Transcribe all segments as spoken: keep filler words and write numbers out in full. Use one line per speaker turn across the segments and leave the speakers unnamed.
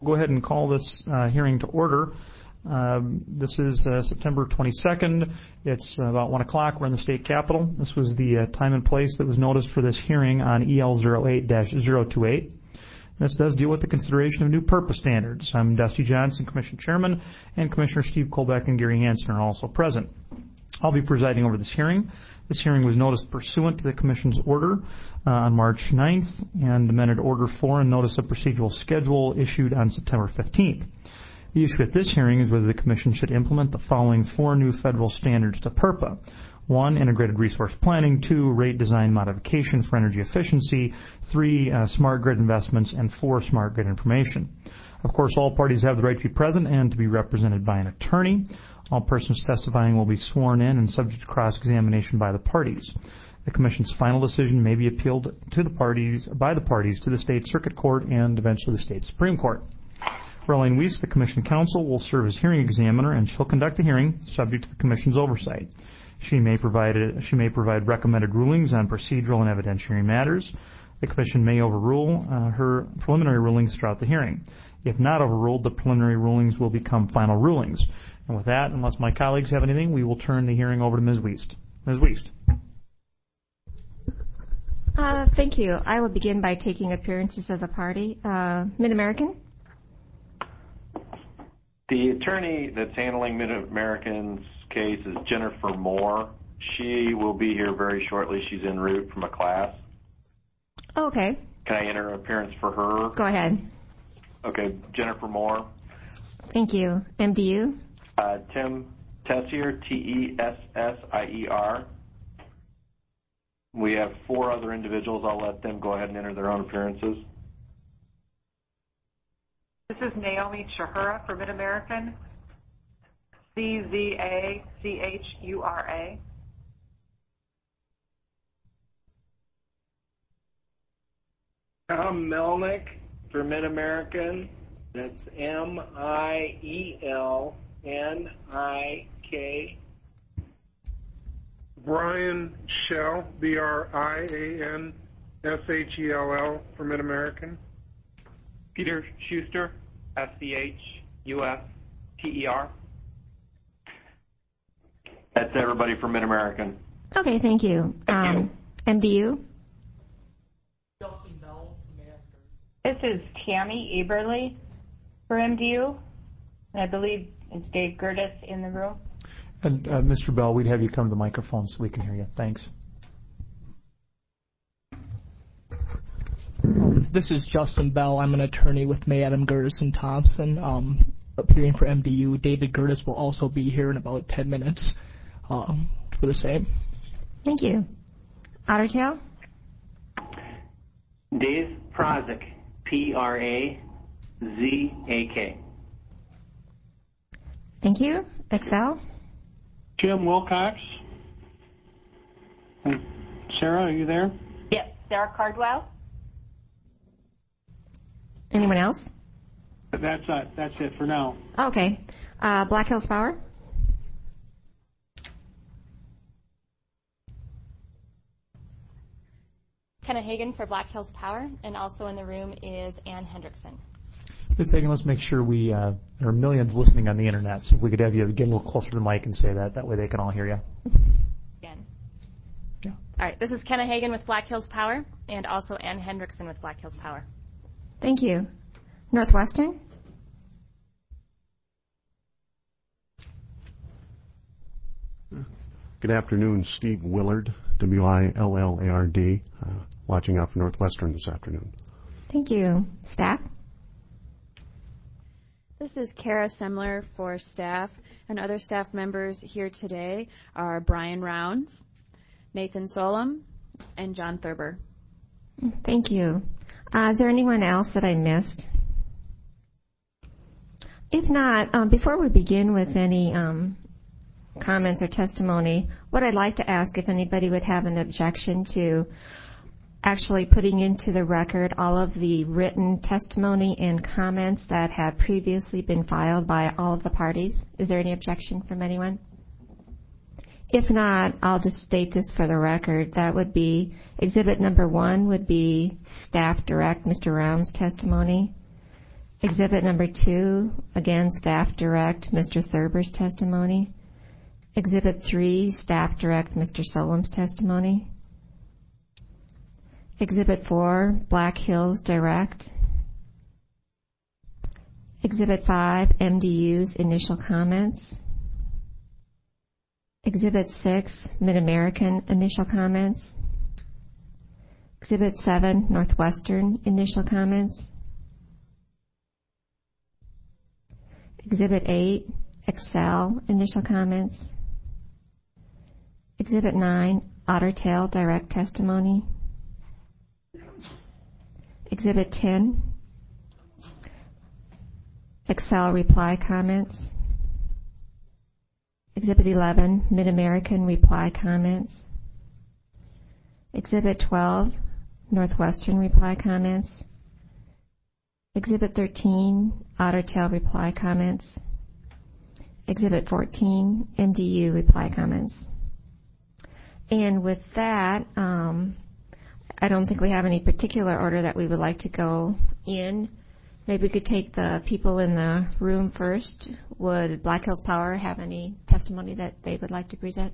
Go ahead and call this uh, hearing to order. Um, this is uh, September twenty-second. It's about one o'clock. We're in the state capitol. This was the uh, time and place that was noticed for this hearing on E L zero eight dash zero two eight. This does deal with the consideration of new purpose standards. I'm Dusty Johnson, Commission Chairman, and Commissioner Steve Kolbeck and Gary Hansen are also present. I'll be presiding over this hearing. This hearing was noticed pursuant to the Commission's order uh, on March ninth and amended Order four and Notice of Procedural Schedule issued on September fifteenth. The issue at this hearing is whether the Commission should implement the following four new federal standards to PURPA. One, integrated resource planning. Two, rate design modification for energy efficiency. Three, uh, smart grid investments. And four, smart grid information. Of course, all parties have the right to be present and to be represented by an attorney. All persons testifying will be sworn in and subject to cross-examination by the parties. The Commission's final decision may be appealed to the parties by the parties to the State Circuit Court and eventually the State Supreme Court. Rowling Weiss, the Commission Counsel, will serve as hearing examiner, and she'll conduct the hearing subject to the Commission's oversight. She may provide a, she may provide recommended rulings on procedural and evidentiary matters. The Commission may overrule uh, her preliminary rulings throughout the hearing. If not overruled, the preliminary rulings will become final rulings. And with that, unless my colleagues have anything, we will turn the hearing over to Miz Wiest. Miz Wiest.
Uh, thank you. I will begin by taking appearances of the party. Uh, Mid-American.
The attorney that's handling Mid-American's case is Jennifer Moore. She will be here very shortly. She's en route from a class.
Oh, okay.
Can I enter an appearance for her?
Go ahead.
Okay, Jennifer Moore.
Thank you. M D U?
Uh, Tim Tessier, T E S S I E R. We have four other individuals. I'll let them go ahead and enter their own appearances.
This is Naomi Chahura for Mid-American. C Z A C H U R A.
Tom Melnick for Mid-American. That's M I E L N I K.
Brian Schell, B R I A N S H E L L for Mid-American.
Peter Schuster, S C H U S T E R.
That's everybody for Mid-American.
Okay, thank you.
Thank
um,
you.
M D U?
This is Tammy Eberly for M D U. And I believe it's Dave Gertis in the room.
And uh, Mister Bell, we'd have you come to the microphone so we can hear you. Thanks.
Um, this is Justin Bell. I'm an attorney with May Adam Gertis and Thompson, um, appearing for M D U. David Gertis will also be here in about ten minutes um, for the same.
Thank you. Ottertail?
Dave Prazik, P R A Z A K.
Thank you. Excel?
Jim Wilcox. And Sarah, are you there?
Yes, Sarah Cardwell.
Anyone else?
That's uh, that's it for now.
Okay. Uh, Black Hills Power?
Kenna Hagan for Black Hills Power, and also in the room is Ann Hendrickson.
Miz Hagan, let's make sure we, uh, there are millions listening on the internet, so if we could have you get a little closer to the mic and say that, that way they can all hear you.
Again.
Yeah.
All right, this is Kenna Hagan with Black Hills Power, and also Ann Hendrickson with Black Hills Power.
Thank you. Northwestern?
Good afternoon, Steve Willard, W I L L A R D, uh, watching out for Northwestern this afternoon.
Thank you. Staff?
This is Kara Semler for staff, and other staff members here today are Brian Rounds, Nathan Solom, and John Thurber.
Thank you. Uh, is there anyone else that I missed? If not, um, before we begin with any um, comments or testimony, what I'd like to ask if anybody would have an objection to actually putting into the record all of the written testimony and comments that have previously been filed by all of the parties. Is there any objection from anyone? If not, I'll just state this for the record. That would be exhibit number one would be staff direct Mister Round's testimony. Exhibit number two, again, staff direct, Mister Thurber's testimony. Exhibit three, staff direct, Mister Solom's testimony. Exhibit four, Black Hills direct. Exhibit five, M D U's initial comments. Exhibit six, Mid-American initial comments. Exhibit seven, Northwestern initial comments. Exhibit eight, Excel initial comments. Exhibit nine, Otter Tail direct testimony. Exhibit ten, Excel reply comments. Exhibit eleven, Mid-American reply comments. Exhibit twelve, Northwestern reply comments. Exhibit thirteen, Otter Tail reply comments. Exhibit fourteen, M D U reply comments. And with that, um, I don't think we have any particular order that we would like to go in. Maybe we could take the people in the room first. Would Black Hills Power have any testimony that they would like to present?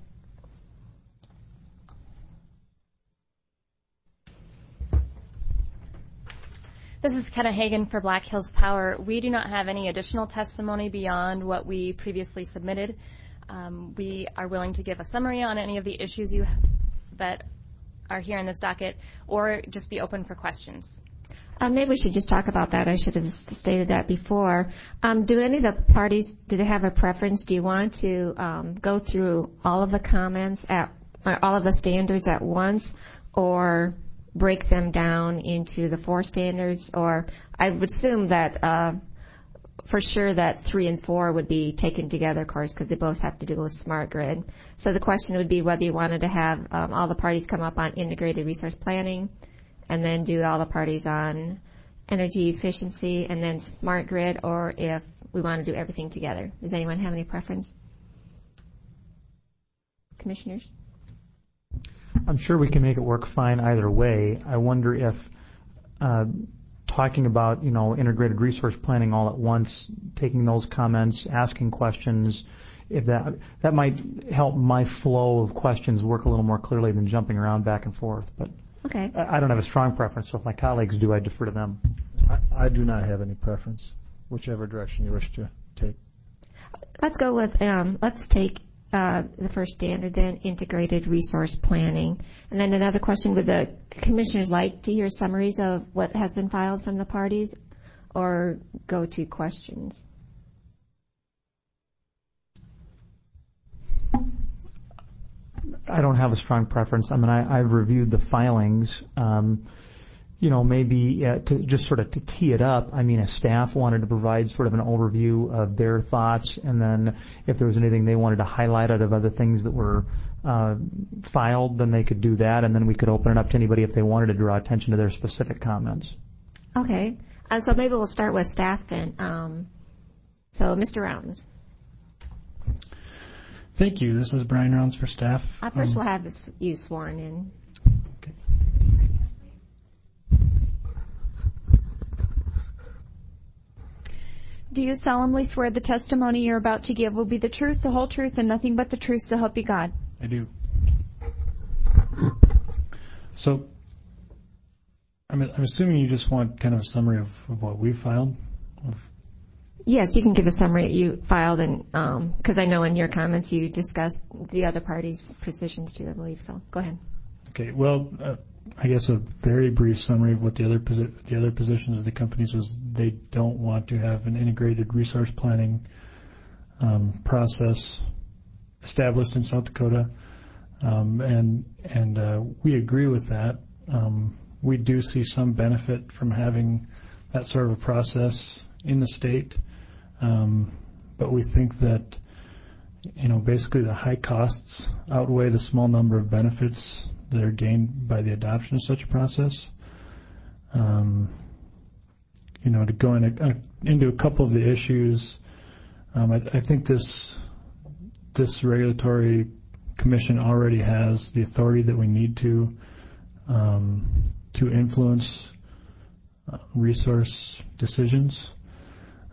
This is Kenna Hagan for Black Hills Power. We do not have any additional testimony beyond what we previously submitted. Um, we are willing to give a summary on any of the issues you that are here in this docket, or just be open for questions.
Uh, maybe we should just talk about that. I should have stated that before. Um, do any of the parties, do they have a preference? Do you want to um, go through all of the comments at, or all of the standards at once, or break them down into the four standards? Or I would assume that uh, for sure that three and four would be taken together, of course, because they both have to do with smart grid. So the question would be whether you wanted to have um, all the parties come up on integrated resource planning, and then do all the parties on energy efficiency and then smart grid, or if we want to do everything together. Does anyone have any preference? Commissioners?
I'm sure we can make it work fine either way. I wonder if uh, talking about, you know, integrated resource planning all at once, taking those comments, asking questions, if that that might help my flow of questions work a little more clearly than jumping around back and forth. But
okay.
I, I don't have a strong preference, so if my colleagues do, I defer to them.
I, I do not have any preference, whichever direction you wish to take.
Let's go with, um, let's take uh, the first standard then, integrated resource planning. And then another question, would the commissioners like to hear summaries of what has been filed from the parties, or go to questions?
I don't have a strong preference. I mean, I, I've reviewed the filings. Um, you know, maybe uh, to just sort of to tee it up, I mean, if staff wanted to provide sort of an overview of their thoughts, and then if there was anything they wanted to highlight out of other things that were uh, filed, then they could do that, and then we could open it up to anybody if they wanted to draw attention to their specific comments.
Okay. Uh, so maybe we'll start with staff then. Um, so, Mister Rounds.
Thank you. This is Brian Rounds for staff.
Uh, first,
um,
we'll have you sworn in.
Okay.
Do you solemnly swear the testimony you're about to give will be the truth, the whole truth, and nothing but the truth, so help you God?
I do. So, I'm, I'm assuming you just want kind of a summary of, of what we filed? Of
Yes, you can give a summary you filed, and because um, I know in your comments you discussed the other parties' positions too, I believe. So go ahead.
Okay. Well, uh, I guess a very brief summary of what the other posi- the other positions of the companies was. They don't want to have an integrated resource planning um, process established in South Dakota, um, and and uh, we agree with that. Um, we do see some benefit from having that sort of a process in the state. Um, but we think that, you know, basically the high costs outweigh the small number of benefits that are gained by the adoption of such a process. Um, you know, to go in a, a, into a couple of the issues, um, I, I think this this regulatory commission already has the authority that we need to um, to influence uh, resource decisions.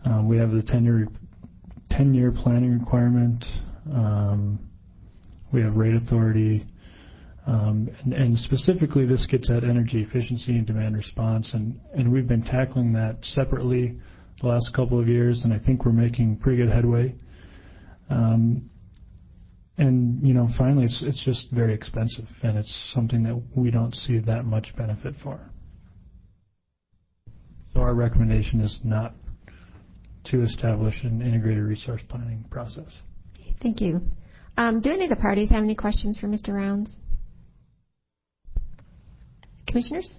Um, we have the ten-year ten-year planning requirement. Um, we have rate authority. Um, and, and specifically, this gets at energy efficiency and demand response, and, and we've been tackling that separately the last couple of years, and I think we're making pretty good headway. Um, and, you know, finally, it's, it's just very expensive, and it's something that we don't see that much benefit for. So our recommendation is not to establish an integrated resource planning process.
Thank you. Um, do any of the parties have any questions for Mister Rounds? Commissioners?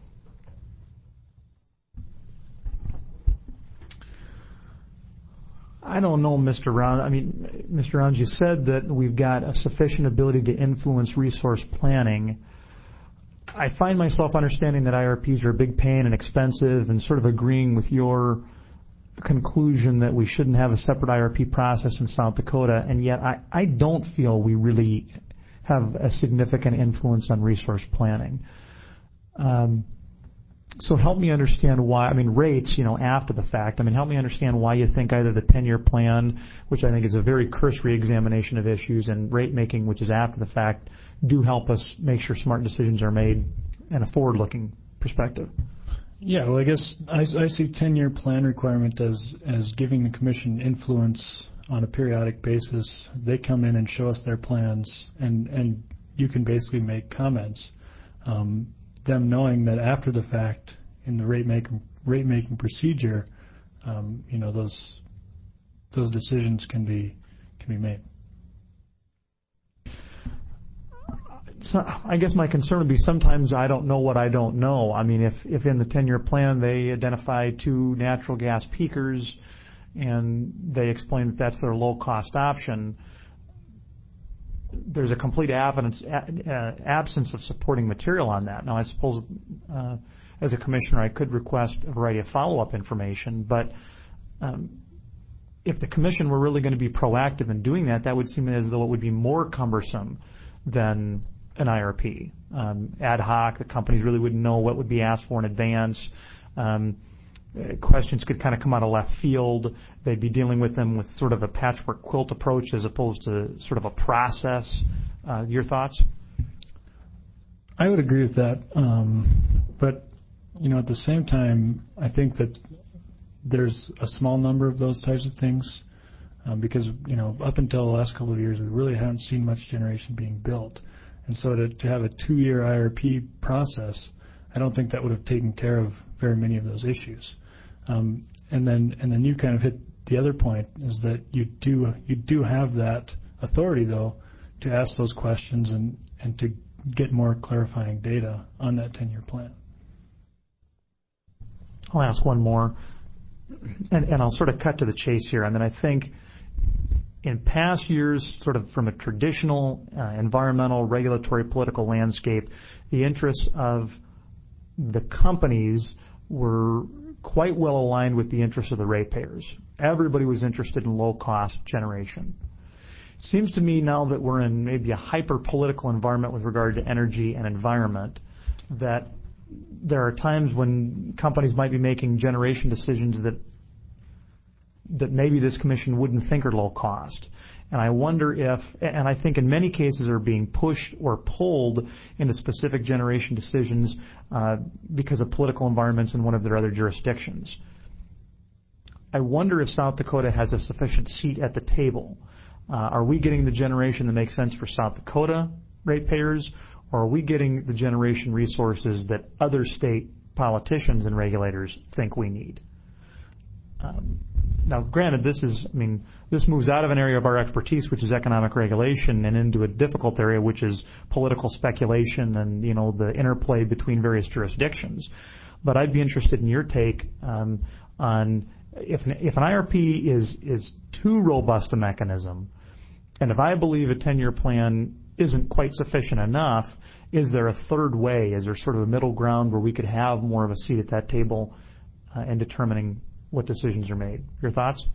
I don't know, Mister Round. I mean, Mister Rounds, you said that we've got a sufficient ability to influence resource planning. I find myself understanding that I R Ps are a big pain and expensive, and sort of agreeing with your conclusion that we shouldn't have a separate I R P process in South Dakota, and yet I, I don't feel we really have a significant influence on resource planning. Um, so help me understand why, I mean, rates, you know, after the fact, I mean, help me understand why you think either the ten-year plan, which I think is a very cursory examination of issues, and rate making, which is after the fact, do help us make sure smart decisions are made in a forward-looking perspective.
Yeah, well, I guess I, I see ten-year plan requirement as, as giving the commission influence on a periodic basis. They come in and show us their plans, and, and you can basically make comments. Um, them knowing that after the fact, in the rate making rate making procedure, um, you know, those those decisions can be can be made.
So I guess my concern would be sometimes I don't know what I don't know. I mean, if, if in the ten-year plan they identify two natural gas peakers and they explain that that's their low-cost option, there's a complete absence, uh, absence of supporting material on that. Now, I suppose uh, as a commissioner I could request a variety of follow-up information, but um, if the commission were really going to be proactive in doing that, that would seem as though it would be more cumbersome than an I R P. Um, ad hoc, the companies really wouldn't know what would be asked for in advance. Um, questions could kind of come out of left field. They'd be dealing with them with sort of a patchwork quilt approach as opposed to sort of a process. Uh, your thoughts?
I would agree with that. Um, but, you know, at the same time, I think that there's a small number of those types of things um, because, you know, up until the last couple of years, we really haven't seen much generation being built. And so to, to have a two-year I R P process, I don't think that would have taken care of very many of those issues. Um, and then and then you kind of hit the other point is that you do you do have that authority though to ask those questions and, and to get more clarifying data on that ten-year plan.
I'll ask one more, and, and I'll sort of cut to the chase here. And then I think in past years, sort of from a traditional uh, environmental, regulatory, political landscape, the interests of the companies were quite well aligned with the interests of the ratepayers. Everybody was interested in low-cost generation. It seems to me now that we're in maybe a hyper-political environment with regard to energy and environment, that there are times when companies might be making generation decisions that that maybe this commission wouldn't think are low cost. And I wonder if, and I think in many cases are being pushed or pulled into specific generation decisions uh, because of political environments in one of their other jurisdictions. I wonder if South Dakota has a sufficient seat at the table. Uh, are we getting the generation that makes sense for South Dakota ratepayers, or are we getting the generation resources that other state politicians and regulators think we need? Um, now, granted, this is, I mean, this moves out of an area of our expertise, which is economic regulation, and into a difficult area, which is political speculation and, you know, the interplay between various jurisdictions. But I'd be interested in your take um, on if if an I R P is is too robust a mechanism, and if I believe a ten-year plan isn't quite sufficient enough, is there a third way? Is there sort of a middle ground where we could have more of a seat at that table uh, in determining what decisions are made? Your thoughts?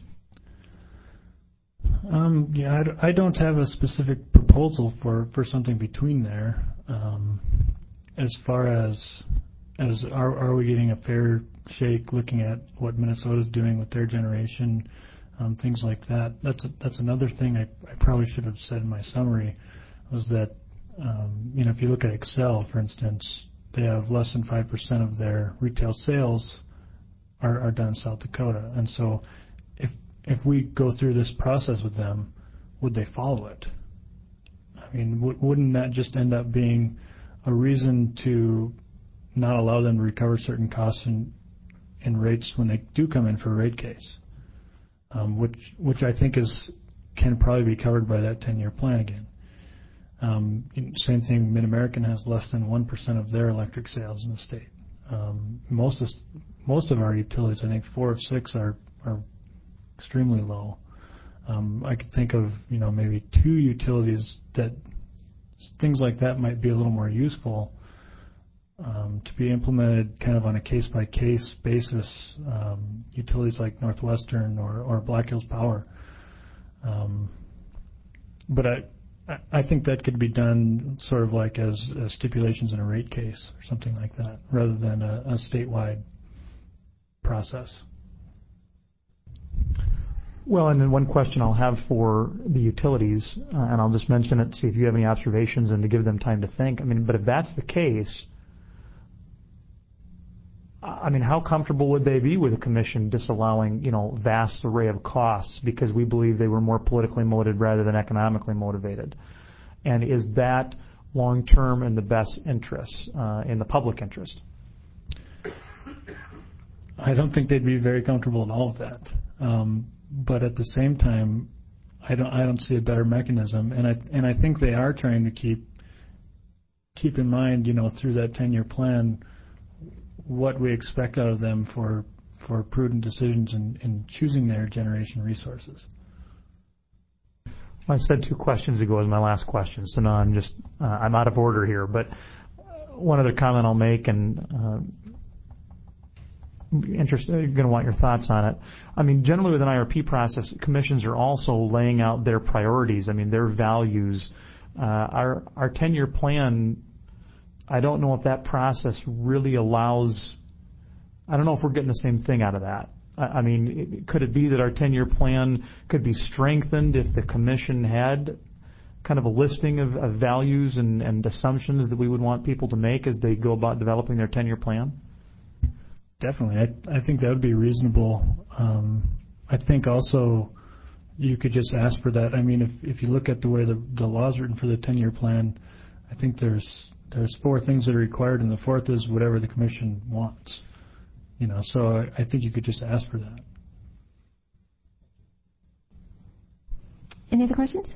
Um, yeah, I, I don't have a specific proposal for, for something between there. Um, as far as as are, are we getting a fair shake, looking at what Minnesota's doing with their generation, um, things like that. That's a, that's another thing I, I probably should have said in my summary, was that um, you know, if you look at Xcel, for instance, they have less than five percent of their retail sales are, are done in South Dakota, and so if if we go through this process with them, would they follow it? I mean, w- wouldn't that just end up being a reason to not allow them to recover certain costs in, in rates when they do come in for a rate case, um, which which I think is can probably be covered by that ten-year plan again. Um, same thing, Mid-American has less than one percent of their electric sales in the state. Um, most of most of our utilities, I think four of six are are extremely low. Um, I could think of, you know, maybe two utilities that things like that might be a little more useful um, to be implemented kind of on a case-by-case basis. Um, utilities like Northwestern or, or Black Hills Power. Um, but I, I think that could be done sort of like as, as stipulations in a rate case or something like that, rather than a, a statewide process.
Well, and then one question I'll have for the utilities, uh, and I'll just mention it, see if you have any observations and to give them time to think. I mean, but if that's the case, I mean, how comfortable would they be with the commission disallowing, you know, vast array of costs because we believe they were more politically motivated rather than economically motivated? And is that long-term in the best interest, uh, in the public interest?
I don't think they'd be very comfortable at all with that. Um, but at the same time, I don't I don't see a better mechanism, and I and I think they are trying to keep keep in mind, you know, through that ten-year plan, what we expect out of them for for prudent decisions in, in choosing their generation resources.
I said two questions ago as my last question, so now I'm just uh, I'm out of order here. But one other comment I'll make, and uh, interested, you're going to want your thoughts on it. I mean, generally with an I R P process, commissions are also laying out their priorities. I mean, their values. Uh, our our ten-year plan, I don't know if that process really allows. I don't know if we're getting the same thing out of that. I, I mean, it, could it be that our ten-year plan could be strengthened if the commission had kind of a listing of, of values and, and assumptions that we would want people to make as they go about developing their ten-year plan?
Definitely. I, I think that would be reasonable. Um, I think also you could just ask for that. I mean, if, if you look at the way the, the law is written for the ten-year plan, I think there's there's four things that are required, and the fourth is whatever the commission wants. You know, so I, I think you could just ask for that.
Any other questions?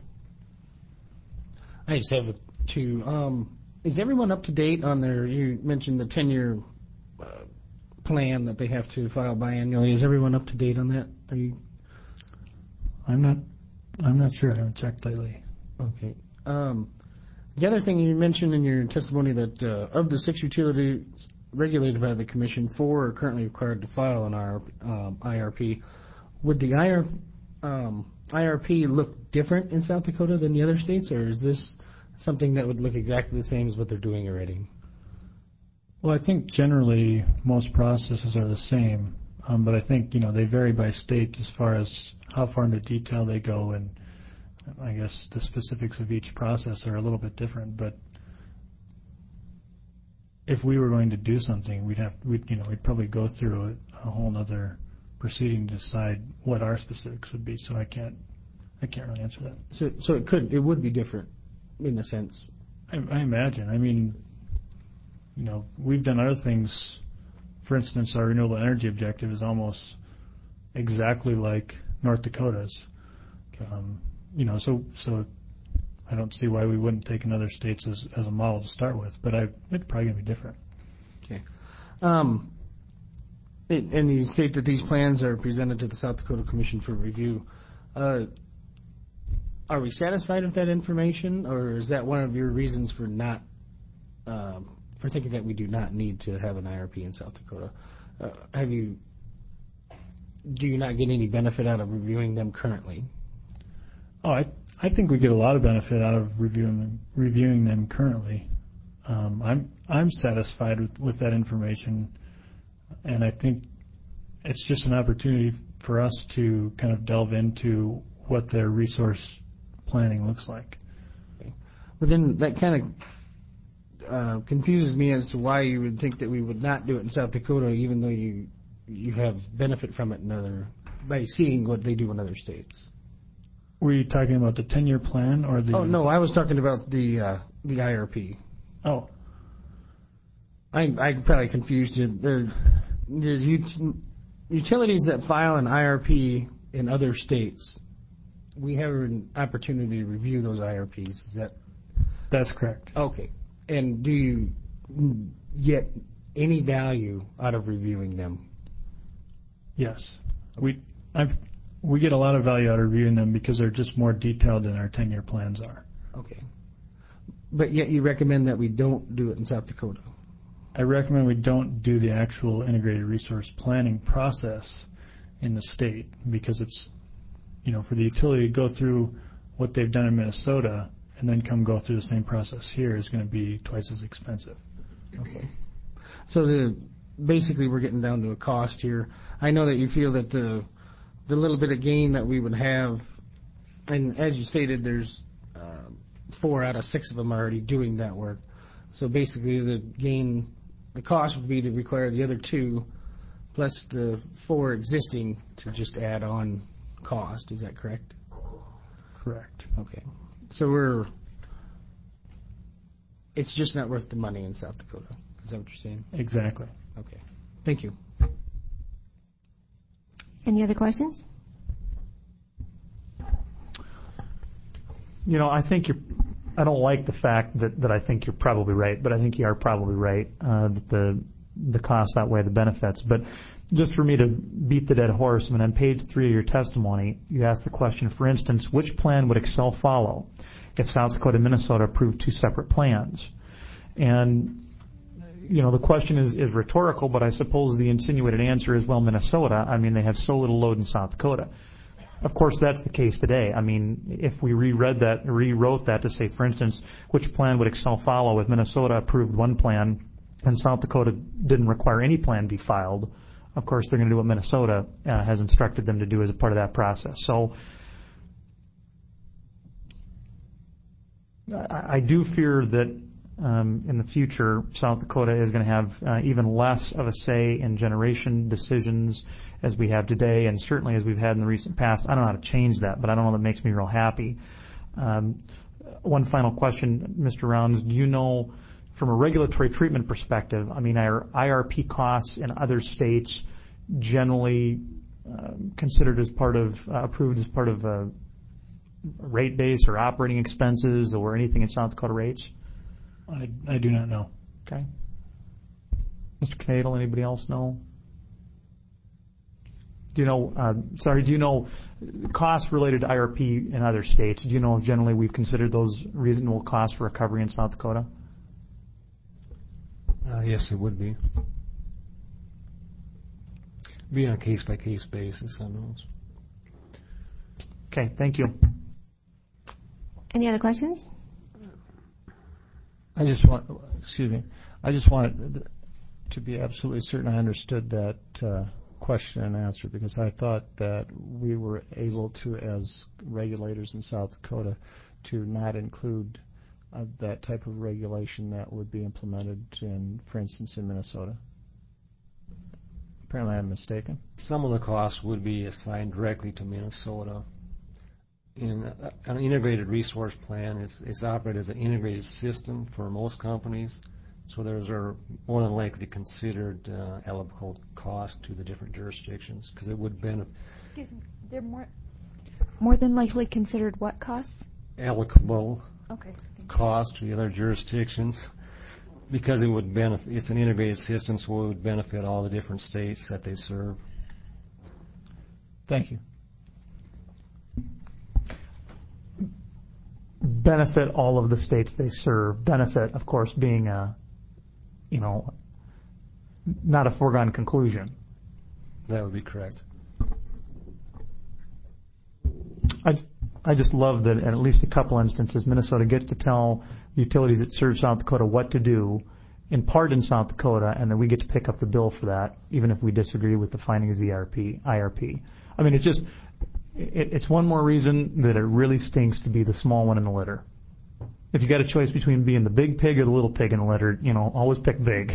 I just have two. Um, is everyone up to date on their, you mentioned the ten-year uh, plan that they have to file biannually. Is everyone up to date on that? Are you?
I'm not. I'm not sure. I haven't checked lately.
Okay. Um, the other thing you mentioned in your testimony that uh, of the six utilities regulated by the commission, four are currently required to file an um, I R P. Would the I R, um, I R P look different in South Dakota than the other states, or is this something that would look exactly the same as what they're doing already?
Well, I think generally most processes are the same, um, but I think, you know, they vary by state as far as how far into detail they go, and I guess the specifics of each process are a little bit different. But if we were going to do something, we'd have, we'd, you know, we'd probably go through a, a whole other proceeding to decide what our specifics would be. So I can't, I can't really answer that.
So, so it could, it would be different, in a sense.
I, I imagine. I mean, you know, we've done other things. For instance, our renewable energy objective is almost exactly like North Dakota's. Um, you know, so so I don't see why we wouldn't take another states as, as a model to start with, but I, it's probably going to be different.
Okay. Um, and you state that these plans are presented to the South Dakota Commission for review. Uh, are we satisfied with that information, or is that one of your reasons for not um, for thinking that we do not need to have an I R P in South Dakota? Uh, have you do you not get any benefit out of reviewing them currently?
Oh, I I think we get a lot of benefit out of reviewing them, reviewing them currently. Um, I'm I'm satisfied with, with that information and I think it's just an opportunity for us to kind of delve into what their resource planning looks like.
Okay. But then that kind of uh, confuses me as to why you would think that we would not do it in South Dakota, even though you you have benefit from it in other by seeing what they do in other states.
Were you talking about the ten-year plan or the?
Oh no, I was talking about the uh, the I R P.
Oh,
I I probably confused you. There, there's ut- utilities that file an I R P in other states. We have an opportunity to review those I R Ps. Is that?
That's correct.
Okay. And do you get any value out of reviewing them?
Yes, we I've, we get a lot of value out of reviewing them because they're just more detailed than our ten-year plans are.
Okay. But yet you recommend that we don't do it in South Dakota?
I recommend we don't do the actual integrated resource planning process in the state because it's, you know, for the utility to go through what they've done in Minnesota and then come go through the same process here is going to be twice as expensive.
Okay. So the basically we're getting down to a cost here. I know that you feel that the the little bit of gain that we would have, and as you stated, there's uh, four out of six of them are already doing that work. So basically the gain, the cost would be to require the other two plus the four existing to just add on cost. Is that correct?
Correct.
Okay. So we're, it's just not worth the money in South Dakota. Is that what you're saying?
Exactly.
Okay. Thank you.
Any other questions?
You know, I think you're, I don't like the fact that, that I think you're probably right, but I think you are probably right, uh, that the, the costs outweigh the benefits. But just for me to beat the dead horse, I mean, on page three of your testimony, you asked the question, for instance, which plan would Excel follow if South Dakota and Minnesota approved two separate plans? And, you know, the question is, is rhetorical, but I suppose the insinuated answer is, well, Minnesota, I mean, they have so little load in South Dakota. Of course, that's the case today. I mean, if we reread that, rewrote that to say, for instance, which plan would Excel follow if Minnesota approved one plan and South Dakota didn't require any plan be filed, of course, they're going to do what Minnesota uh, has instructed them to do as a part of that process. So I, I do fear that um, in the future, South Dakota is going to have uh, even less of a say in generation decisions as we have today, and certainly as we've had in the recent past. I don't know how to change that, but I don't know that makes me real happy. Um, one final question, Mister Rounds. Do you know, from a regulatory treatment perspective, I mean, are I R P costs in other states generally uh, considered as part of, uh, approved as part of uh, rate base or operating expenses or anything in South Dakota rates?
I, I do not know.
Okay. Mister Knadel, anybody else know? Do you know, uh, sorry, do you know costs related to I R P in other states? Do you know if generally we've considered those reasonable costs for recovery in South Dakota?
Uh, yes, it would be. Be on a case-by-case basis on those.
Okay, thank you.
Any other questions?
I just want, excuse me, I just wanted to be absolutely certain I understood that uh, question and answer, because I thought that we were able to, as regulators in South Dakota, to not include uh, that type of regulation that would be implemented in, for instance, in Minnesota. Apparently I'm mistaken.
Some of the costs would be assigned directly to Minnesota. In an integrated resource plan, it's, it's operated as an integrated system for most companies, so those are more than likely considered uh, applicable cost to the different jurisdictions, because it would benefit.
Excuse me, they're more more than likely considered what costs?
Applicable
okay.
cost to the other jurisdictions, because it would benefit. It's an integrated system, so it would benefit all the different states that they serve.
Thank you.
Benefit all of the states they serve. Benefit, of course, being a, you know, not a foregone conclusion.
That would be correct.
I, I just love that in at least a couple instances, Minnesota gets to tell utilities that serve South Dakota what to do, in part in South Dakota, and then we get to pick up the bill for that, even if we disagree with the findings of the I R P. I mean, it's just, it, it's one more reason that it really stinks to be the small one in the litter. If you got a choice between being the big pig or the little pig in the litter, you know, always pick big.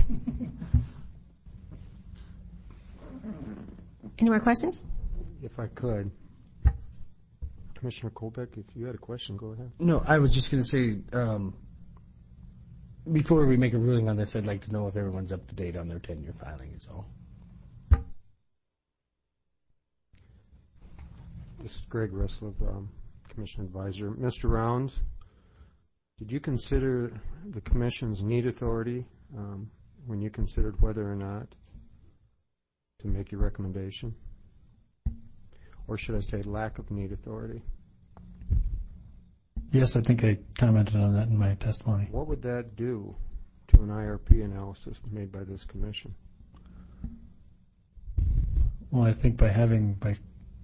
Any more questions?
If I could. Commissioner Colbeck, if you had a question, go ahead.
No, I was just going to say, um, before we make a ruling on this, I'd like to know if everyone's up to date on their ten-year filing is all.
This is Greg Russell, um, Commission Advisor. Mister Rounds, did you consider the Commission's need authority um, when you considered whether or not to make your recommendation? Or should I say lack of need authority?
Yes, I think I commented on that in my testimony.
What would that do to an I R P analysis made by this Commission?
Well, I think by having, by,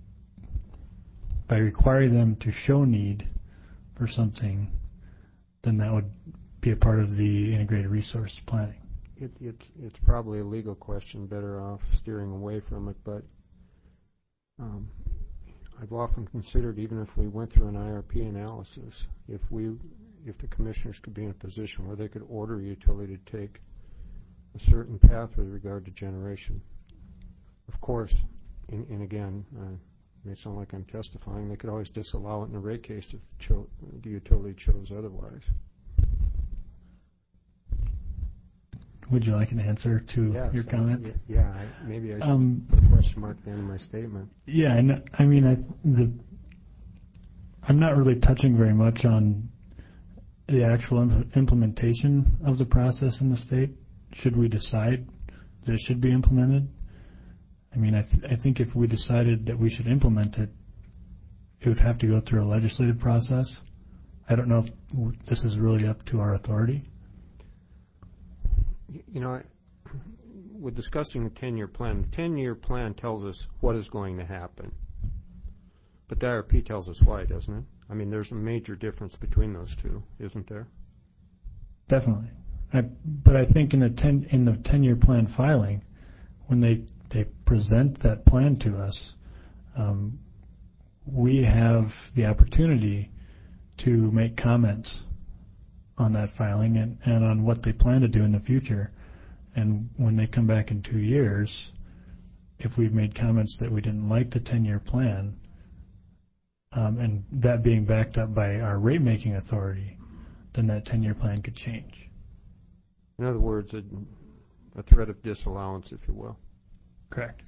by requiring them to show need for something, then that would be a part of the integrated resource planning.
It, it's, it's probably a legal question, better off steering away from it, but um, I've often considered, even if we went through an I R P analysis, if we, if the commissioners could be in a position where they could order a utility to take a certain path with regard to generation. Of course, and, and again, uh, it may sound like I'm testifying, they could always disallow it in a rate case if cho- the utility chose otherwise.
Would you like an answer to
yes,
your comment?
I, yeah, I, maybe I should
um,
put a question mark at the end of my statement.
Yeah, and I mean, I, the, I'm not really touching very much on the actual imp- implementation of the process in the state. Should we decide that it should be implemented? I mean, I, th- I think if we decided that we should implement it, it would have to go through a legislative process. I don't know if w- this is really up to our authority.
You know, with discussing the ten-year plan, the ten-year plan tells us what is going to happen. But the I R P tells us why, doesn't it? I mean, there's a major difference between those two, isn't there?
Definitely. I, but I think in the ten in the ten-year plan filing, when they, they present that plan to us, um, we have the opportunity to make comments on that filing and, and on what they plan to do in the future. And when they come back in two years, if we've made comments that we didn't like the ten-year plan, um, and that being backed up by our rate-making authority, then that ten-year plan could change.
In other words, a, a threat of disallowance, if you will.
Correct.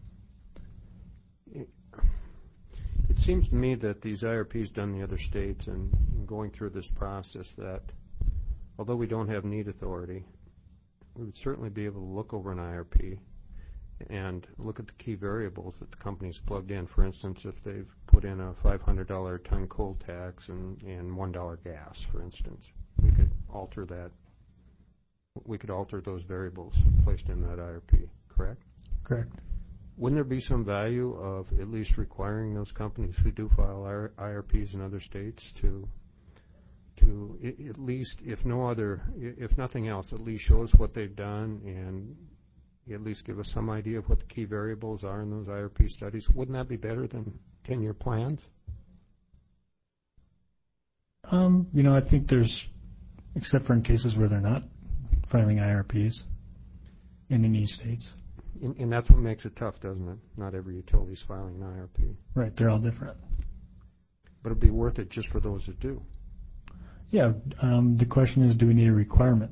It, it seems to me that these I R Ps done in the other states and, and going through this process that although we don't have need authority, we would certainly be able to look over an I R P and look at the key variables that the company's plugged in. For instance, if they've put in a five hundred dollars a ton coal tax and, and one dollar gas, for instance, we could alter that. We could alter those variables placed in that I R P, correct?
Correct.
Wouldn't there be some value of at least requiring those companies who do file I R Ps in other states to to at least, if no other, if nothing else, at least show us what they've done and at least give us some idea of what the key variables are in those I R P studies? Wouldn't that be better than ten-year plans?
Um, you know, I think there's, except for in cases where they're not filing I R Ps in any states.
And, and that's what makes it tough, doesn't it? Not every utility is filing an I R P.
Right, they're all different.
But it'd be worth it just for those that do.
Yeah, um, the question is, do we need a requirement?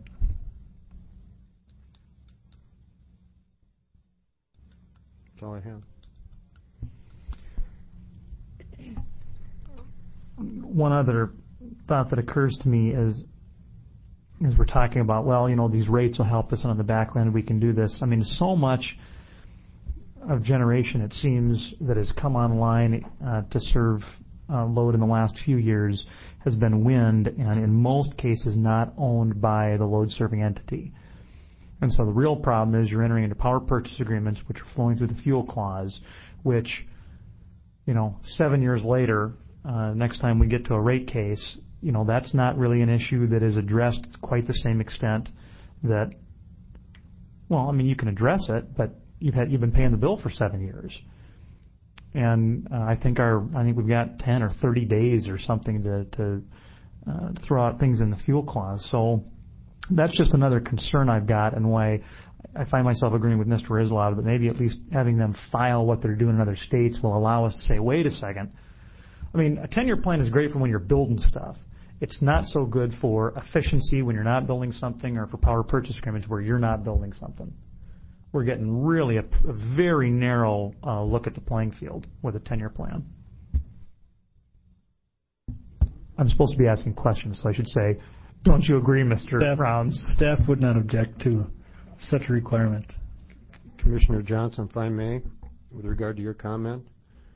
That's all I have.
One other thought that occurs to me is, as we're talking about, well, you know, these rates will help us, and on the back end we can do this. I mean, so much of generation, it seems, that has come online uh, to serve uh, load in the last few years has been wind, and in most cases not owned by the load-serving entity. And so the real problem is you're entering into power purchase agreements which are flowing through the fuel clause, which, you know, seven years later, uh, next time we get to a rate case, you know, that's not really an issue that is addressed to quite the same extent that, well, I mean, you can address it, but you've had you've been paying the bill for seven years, and uh, I think our I think we've got ten or thirty days or something to to uh, throw out things in the fuel clause. So that's just another concern I've got, and why I find myself agreeing with Mister Islov that maybe at least having them file what they're doing in other states will allow us to say, wait a second. I mean, a ten-year plan is great for when you're building stuff. It's not so good for efficiency when you're not building something, or for power purchase agreements where you're not building something. We're getting really a, a very narrow uh, look at the playing field with a ten-year plan. I'm supposed to be asking questions, so I should say, don't you agree, Mister
Staff,
Rounds?
Staff would not object to such a requirement.
Commissioner Johnson, if I may, with regard to your comment.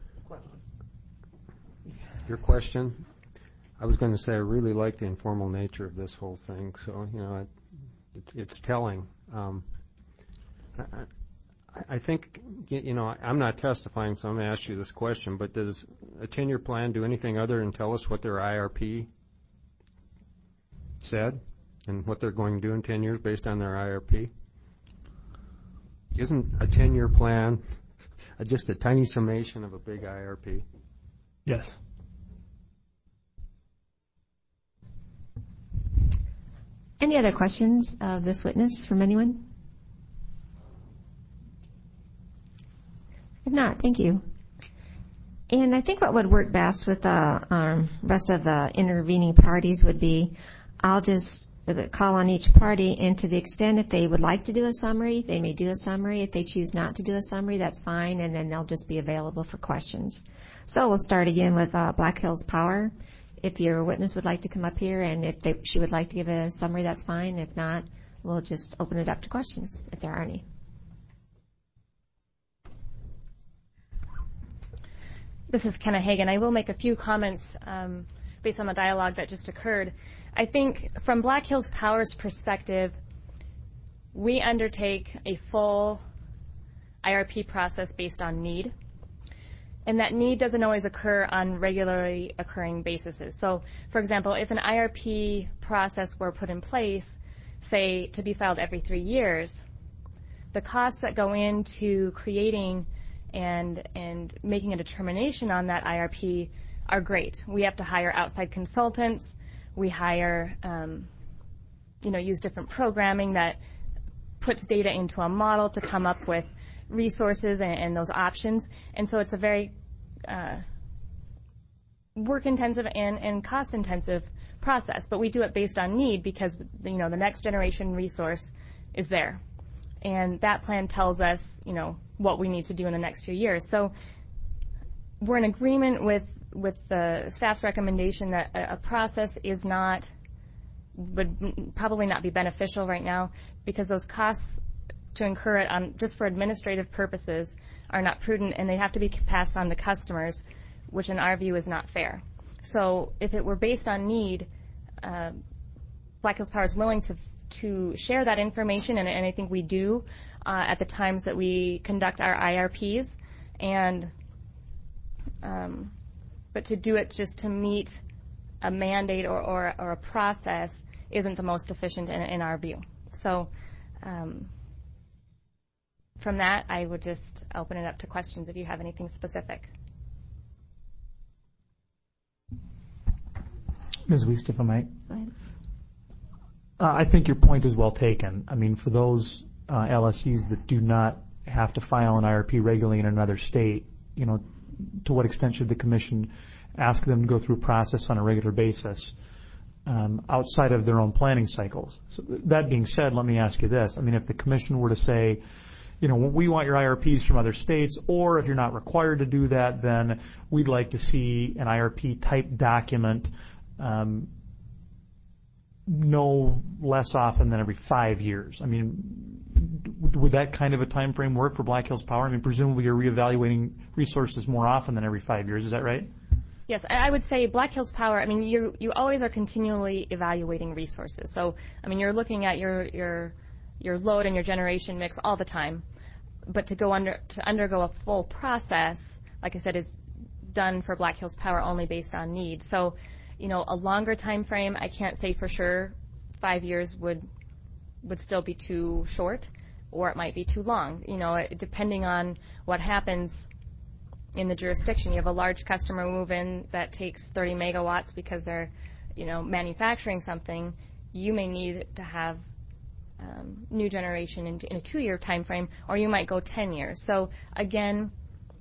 Your question. I was going to say I really like the informal nature of this whole thing, so, you know, it, it, it's telling. Um, I, I think, you know, I'm not testifying, so I'm going to ask you this question, but does a ten-year plan do anything other than tell us what their I R P said and what they're going to do in ten years based on their I R P? Isn't a ten-year plan just a tiny summation of a big I R P?
Yes.
Any other questions of this witness from anyone? If not, thank you. And I think what would work best with the um, rest of the intervening parties would be, I'll just call on each party, and to the extent if they would like to do a summary, they may do a summary. If they choose not to do a summary, that's fine, and then they'll just be available for questions. So we'll start again with uh, Black Hills Power. If your witness would like to come up here, and if they, she would like to give a summary, that's fine. If not, we'll just open it up to questions, if there are any.
This is Kenna Hagan. I will make a few comments um, based on the dialogue that just occurred. I think from Black Hills Power's perspective, we undertake a full I R P process based on need. And that need doesn't always occur on regularly occurring bases. So, for example, if an I R P process were put in place, say, to be filed every three years, the costs that go into creating and and making a determination on that I R P are great. We have to hire outside consultants. We hire, um, you know, use different programming that puts data into a model to come up with resources and, and those options. And so it's a very uh, work-intensive and, and cost-intensive process. But we do it based on need because, you know, the next generation resource is there. And that plan tells us, you know, what we need to do in the next few years. So we're in agreement with, with the staff's recommendation that a, a process is not, would probably not be beneficial right now because those costs to incur it on just for administrative purposes are not prudent, and they have to be passed on to customers, which in our view is not fair. So if it were based on need, uh, Black Hills Power is willing to to share that information, and, and I think we do uh, at the times that we conduct our I R Ps, and um, but to do it just to meet a mandate or, or, or a process isn't the most efficient in, in our view. So um, from that, I would just open it up to questions if you have anything specific.
Miz Wiest, if I might.
Go ahead.
Uh, I think your point is well taken. I mean, for those uh, L S Es that do not have to file an I R P regularly in another state, you know, to what extent should the Commission ask them to go through a process on a regular basis um, outside of their own planning cycles? So that being said, let me ask you this. I mean, if the Commission were to say, you know, we want your I R Ps from other states, or if you're not required to do that, then we'd like to see an I R P type document um, no less often than every five years. I mean, would that kind of a time frame work for Black Hills Power? I mean, presumably you're reevaluating resources more often than every five years. Is that right?
Yes, I would say Black Hills Power, I mean, you you always are continually evaluating resources. So, I mean, you're looking at your your your load and your generation mix all the time. But to go under to undergo a full process, like I said, is done for Black Hills Power only based on need. So, you know, a longer time frame, I can't say for sure five years would would still be too short, or it might be too long. You know, it, depending on what happens in the jurisdiction. You have a large customer move in that takes thirty megawatts because they're, you know, manufacturing something. You may need to have um, new generation in, in a two-year time frame, or you might go ten years. So again,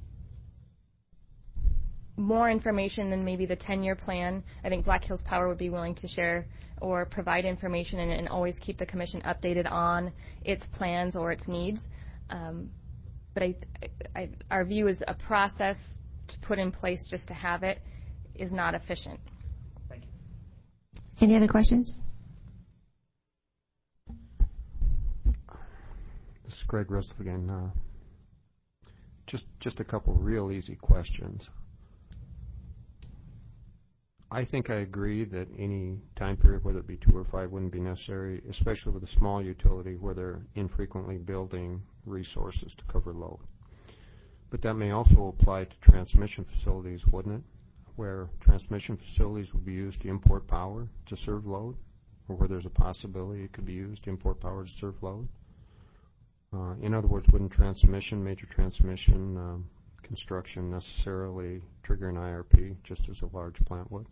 more information than maybe the ten-year plan. I think Black Hills Power would be willing to share or provide information and, and always keep the commission updated on its plans or its needs. Um, but I, I, our view is a process to put in place just to have it is not efficient.
Thank you.
Any other questions?
This is Greg Russell again. Uh, just, just a couple real easy questions. I think I agree that any time period, whether it be two or five, wouldn't be necessary, especially with a small utility where they're infrequently building resources to cover load. But that may also apply to transmission facilities, wouldn't it? Where transmission facilities would be used to import power to serve load, or where there's a possibility it could be used to import power to serve load. Uh, in other words, wouldn't transmission, major transmission um, construction necessarily trigger an I R P just as a large plant would?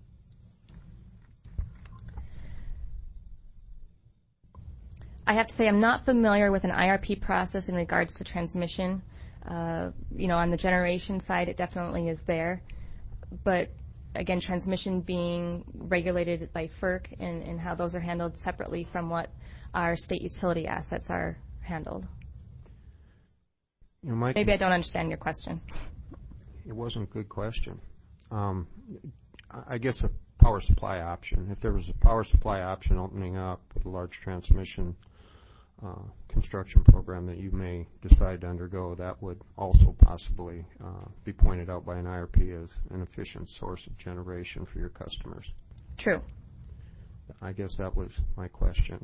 I have to say I'm not familiar with an I R P process in regards to transmission. Uh, you know, on the generation side, it definitely is there. But again, transmission being regulated by F E R C and, and how those are handled separately from what our state utility assets are handled.
You know,
Maybe I don't understand your question.
It wasn't a good question. Um, I guess a power supply option. If there was a power supply option opening up with a large transmission uh, construction program that you may decide to undergo, that would also possibly uh, be pointed out by an I R P as an efficient source of generation for your customers.
True.
I guess that was my question.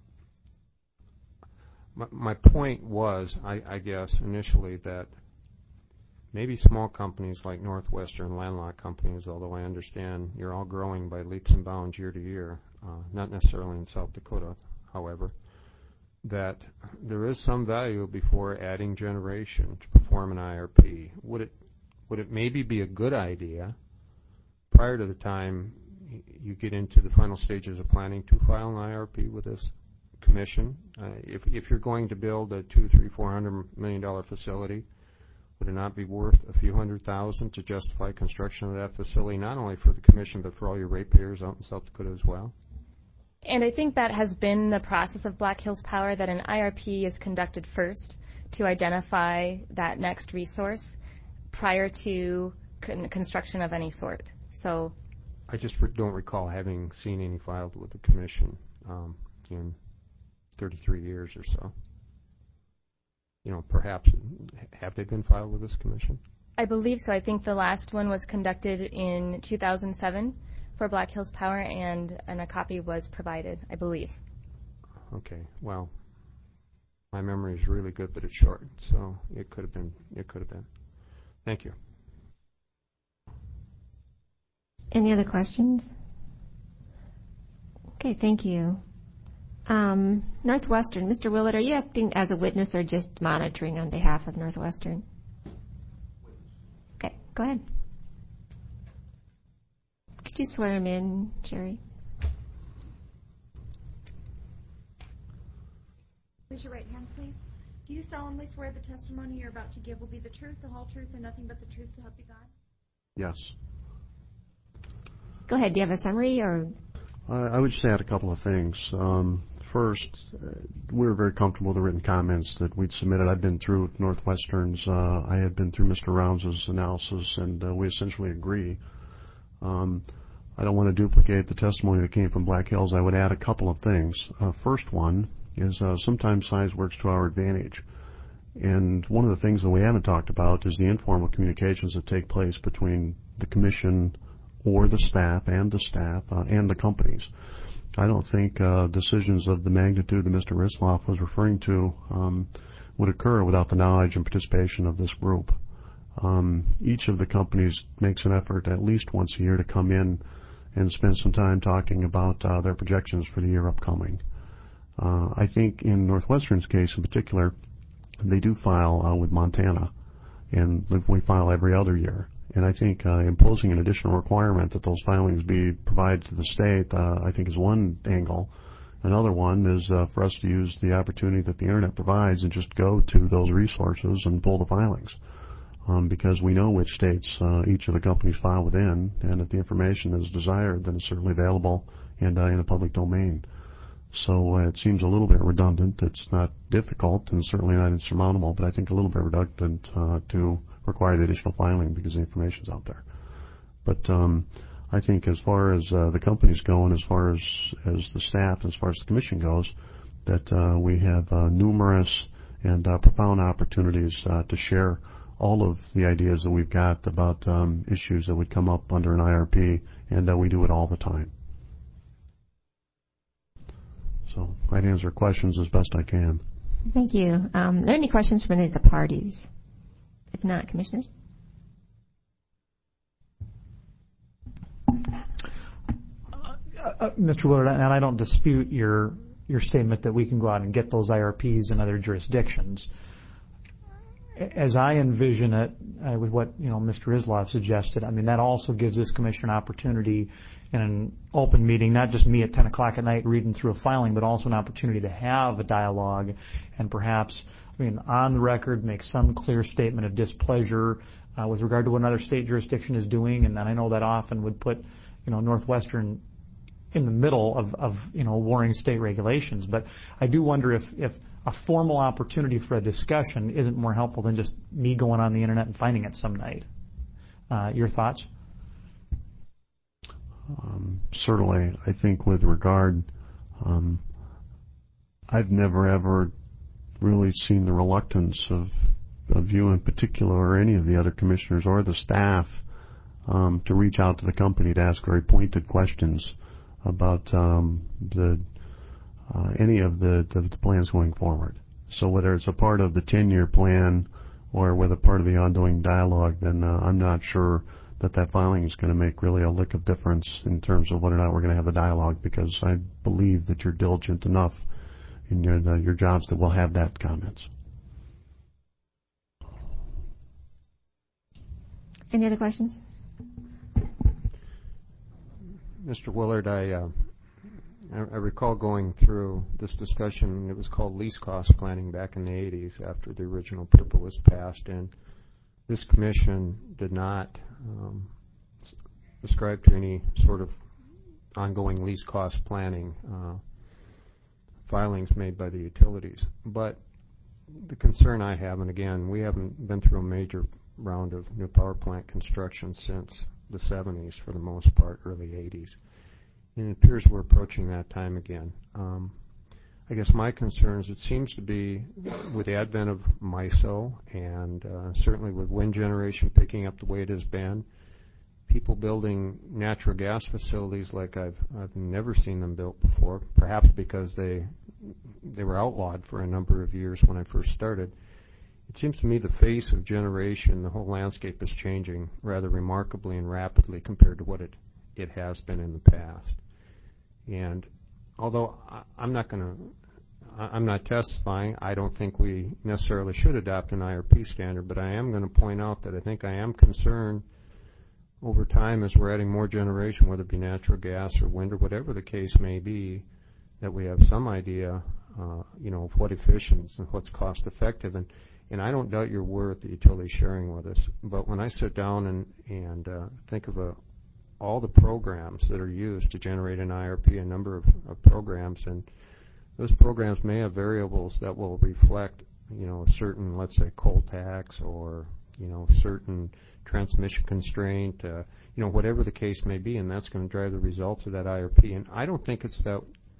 My, my point was, I, I guess, initially that maybe small companies like Northwestern, landlocked companies, although I understand you're all growing by leaps and bounds year to year, uh, not necessarily in South Dakota, however, that there is some value before adding generation to perform an I R P. Would it, would it maybe be a good idea prior to the time you get into the final stages of planning to file an I R P with this commission? Uh, if, if you're going to build a two, three, four hundred million dollar facility, would it not be worth a few hundred thousand to justify construction of that facility, not only for the commission but for all your ratepayers out in South Dakota as well?
And I think that has been the process of Black Hills Power, that an I R P is conducted first to identify that next resource prior to con- construction of any sort. So,
I just re- don't recall having seen any filed with the commission um, in thirty-three years or so. You know, perhaps, have they been filed with this commission?
I believe so. I think the last one was conducted in two thousand seven for Black Hills Power, and, and a copy was provided, I believe.
Okay. Well, my memory is really good, but it's short, so it could have been. It could have been. Thank you.
Any other questions? Okay, thank you. Um, Northwestern, Mister Willett, are you acting as a witness or just monitoring on behalf of Northwestern? Okay, go ahead. Could you swear him in, Sherry?
Raise your right hand, please. Do you solemnly swear the testimony you're about to give will be the truth, the whole truth, and nothing but the truth to help you God?
Yes.
Go ahead. Do you have a summary or?
Uh, I would just add a couple of things. Um, first, uh, we were very comfortable with the written comments that we'd submitted. I've been through Northwestern's. Uh, I had been through Mister Rounds' analysis, and uh, we essentially agree. Um, I don't want to duplicate the testimony that came from Black Hills. I would add a couple of things. Uh, first one is uh, sometimes size works to our advantage. And one of the things that we haven't talked about is the informal communications that take place between the commission or the staff and the staff uh, and the companies. I don't think uh, decisions of the magnitude that Mister Risloff was referring to um, would occur without the knowledge and participation of this group. Um, each of the companies makes an effort at least once a year to come in and spend some time talking about uh, their projections for the year upcoming. Uh, I think in Northwestern's case in particular, they do file uh, with Montana, and we file every other year. And I think uh, imposing an additional requirement that those filings be provided to the state, uh, I think is one angle. Another one is uh, for us to use the opportunity that the Internet provides and just go to those resources and pull the filings. Um, because we know which states uh, each of the companies file within, and if the information is desired, then it's certainly available and uh, in the public domain. So uh, it seems a little bit redundant. It's not difficult and certainly not insurmountable, but I think a little bit redundant uh, to require the additional filing because the information's out there. But um, I think as far as uh, the companies go and as far as, as the staff, as far as the commission goes, that uh, we have uh, numerous and uh, profound opportunities uh, to share all of the ideas that we've got about um, issues that would come up under an I R P, and uh, we do it all the time. So I'd answer questions as best I can.
Thank you. Um, are there any questions from any of the parties? If not, commissioners?
Uh, Mister Willard, and I don't dispute your your statement that we can go out and get those I R Ps in other jurisdictions. As I envision it, uh, with what you know Mister Islov suggested, I mean that also gives this commission an opportunity in an open meeting, not just me at ten o'clock at night reading through a filing, but also an opportunity to have a dialogue and perhaps, I mean, on the record make some clear statement of displeasure uh, with regard to what another state jurisdiction is doing, and then I know that often would put, you know, Northwestern in the middle of, of you know warring state regulations. But I do wonder if if a formal opportunity for a discussion isn't more helpful than just me going on the internet and finding it some night. Uh, your thoughts?
Um, certainly, I think with regard, um, I've never ever really seen the reluctance of, of you in particular or any of the other commissioners or the staff um, to reach out to the company to ask very pointed questions about um, the uh, any of the, the, the plans going forward. So whether it's a part of the ten-year plan or whether part of the ongoing dialogue, then uh, I'm not sure that that filing is going to make really a lick of difference in terms of whether or not we're going to have the dialogue, because I believe that you're diligent enough in your, uh, your jobs that we'll have that comments.
Any other questions?
Mister Willard, I, uh, I I recall going through this discussion. It was called least cost planning back in the eighties after the original P I R P A was passed, and this commission did not um, ascribe to any sort of ongoing least cost planning uh, filings made by the utilities. But the concern I have, and again, we haven't been through a major round of new power plant construction since the seventies for the most part, early eighties. And it appears we're approaching that time again. Um, I guess my concern is it seems to be with the advent of MISO and uh, certainly with wind generation picking up the way it has been, people building natural gas facilities like I've, I've never seen them built before, perhaps because they they were outlawed for a number of years when I first started. It seems to me the face of generation, the whole landscape is changing rather remarkably and rapidly compared to what it, it has been in the past. And although I, I'm not going to, I'm not testifying, I don't think we necessarily should adopt an I R P standard, but I am going to point out that I think I am concerned over time as we're adding more generation, whether it be natural gas or wind or whatever the case may be, that we have some idea, uh, you know, of what efficient and what's cost effective. And And I don't doubt your worth that utility sharing with us, but when I sit down and, and uh, think of a, all the programs that are used to generate an I R P, a number of, of programs, and those programs may have variables that will reflect, you know, a certain, let's say, coal tax or, you know, certain transmission constraint, uh, you know, whatever the case may be, and that's going to drive the results of that I R P. And I don't think it's that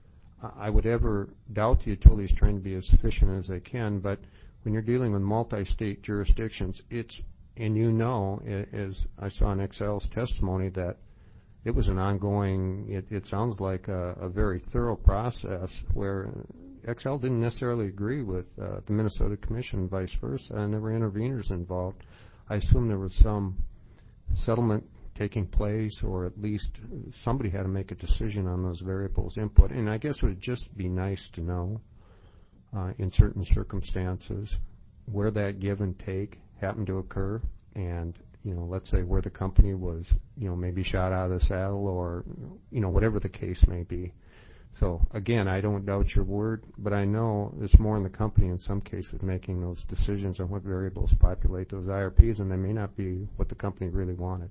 I would ever doubt the utilities trying to be as efficient as they can, but when you're dealing with multi-state jurisdictions, it's, and you know, as I saw in Excel's testimony, that it was an ongoing, it, it sounds like a, a very thorough process where Excel didn't necessarily agree with uh, the Minnesota Commission and vice versa, and there were interveners involved. I assume there was some settlement taking place, or at least somebody had to make a decision on those variables input. And I guess it would just be nice to know uh, in certain circumstances where that give and take happened to occur, and you know, let's say where the company was, you know, maybe shot out of the saddle, or you know, whatever the case may be. So again, I don't doubt your word, but I know it's more in the company in some cases making those decisions on what variables populate those I R Ps, and they may not be what the company really wanted.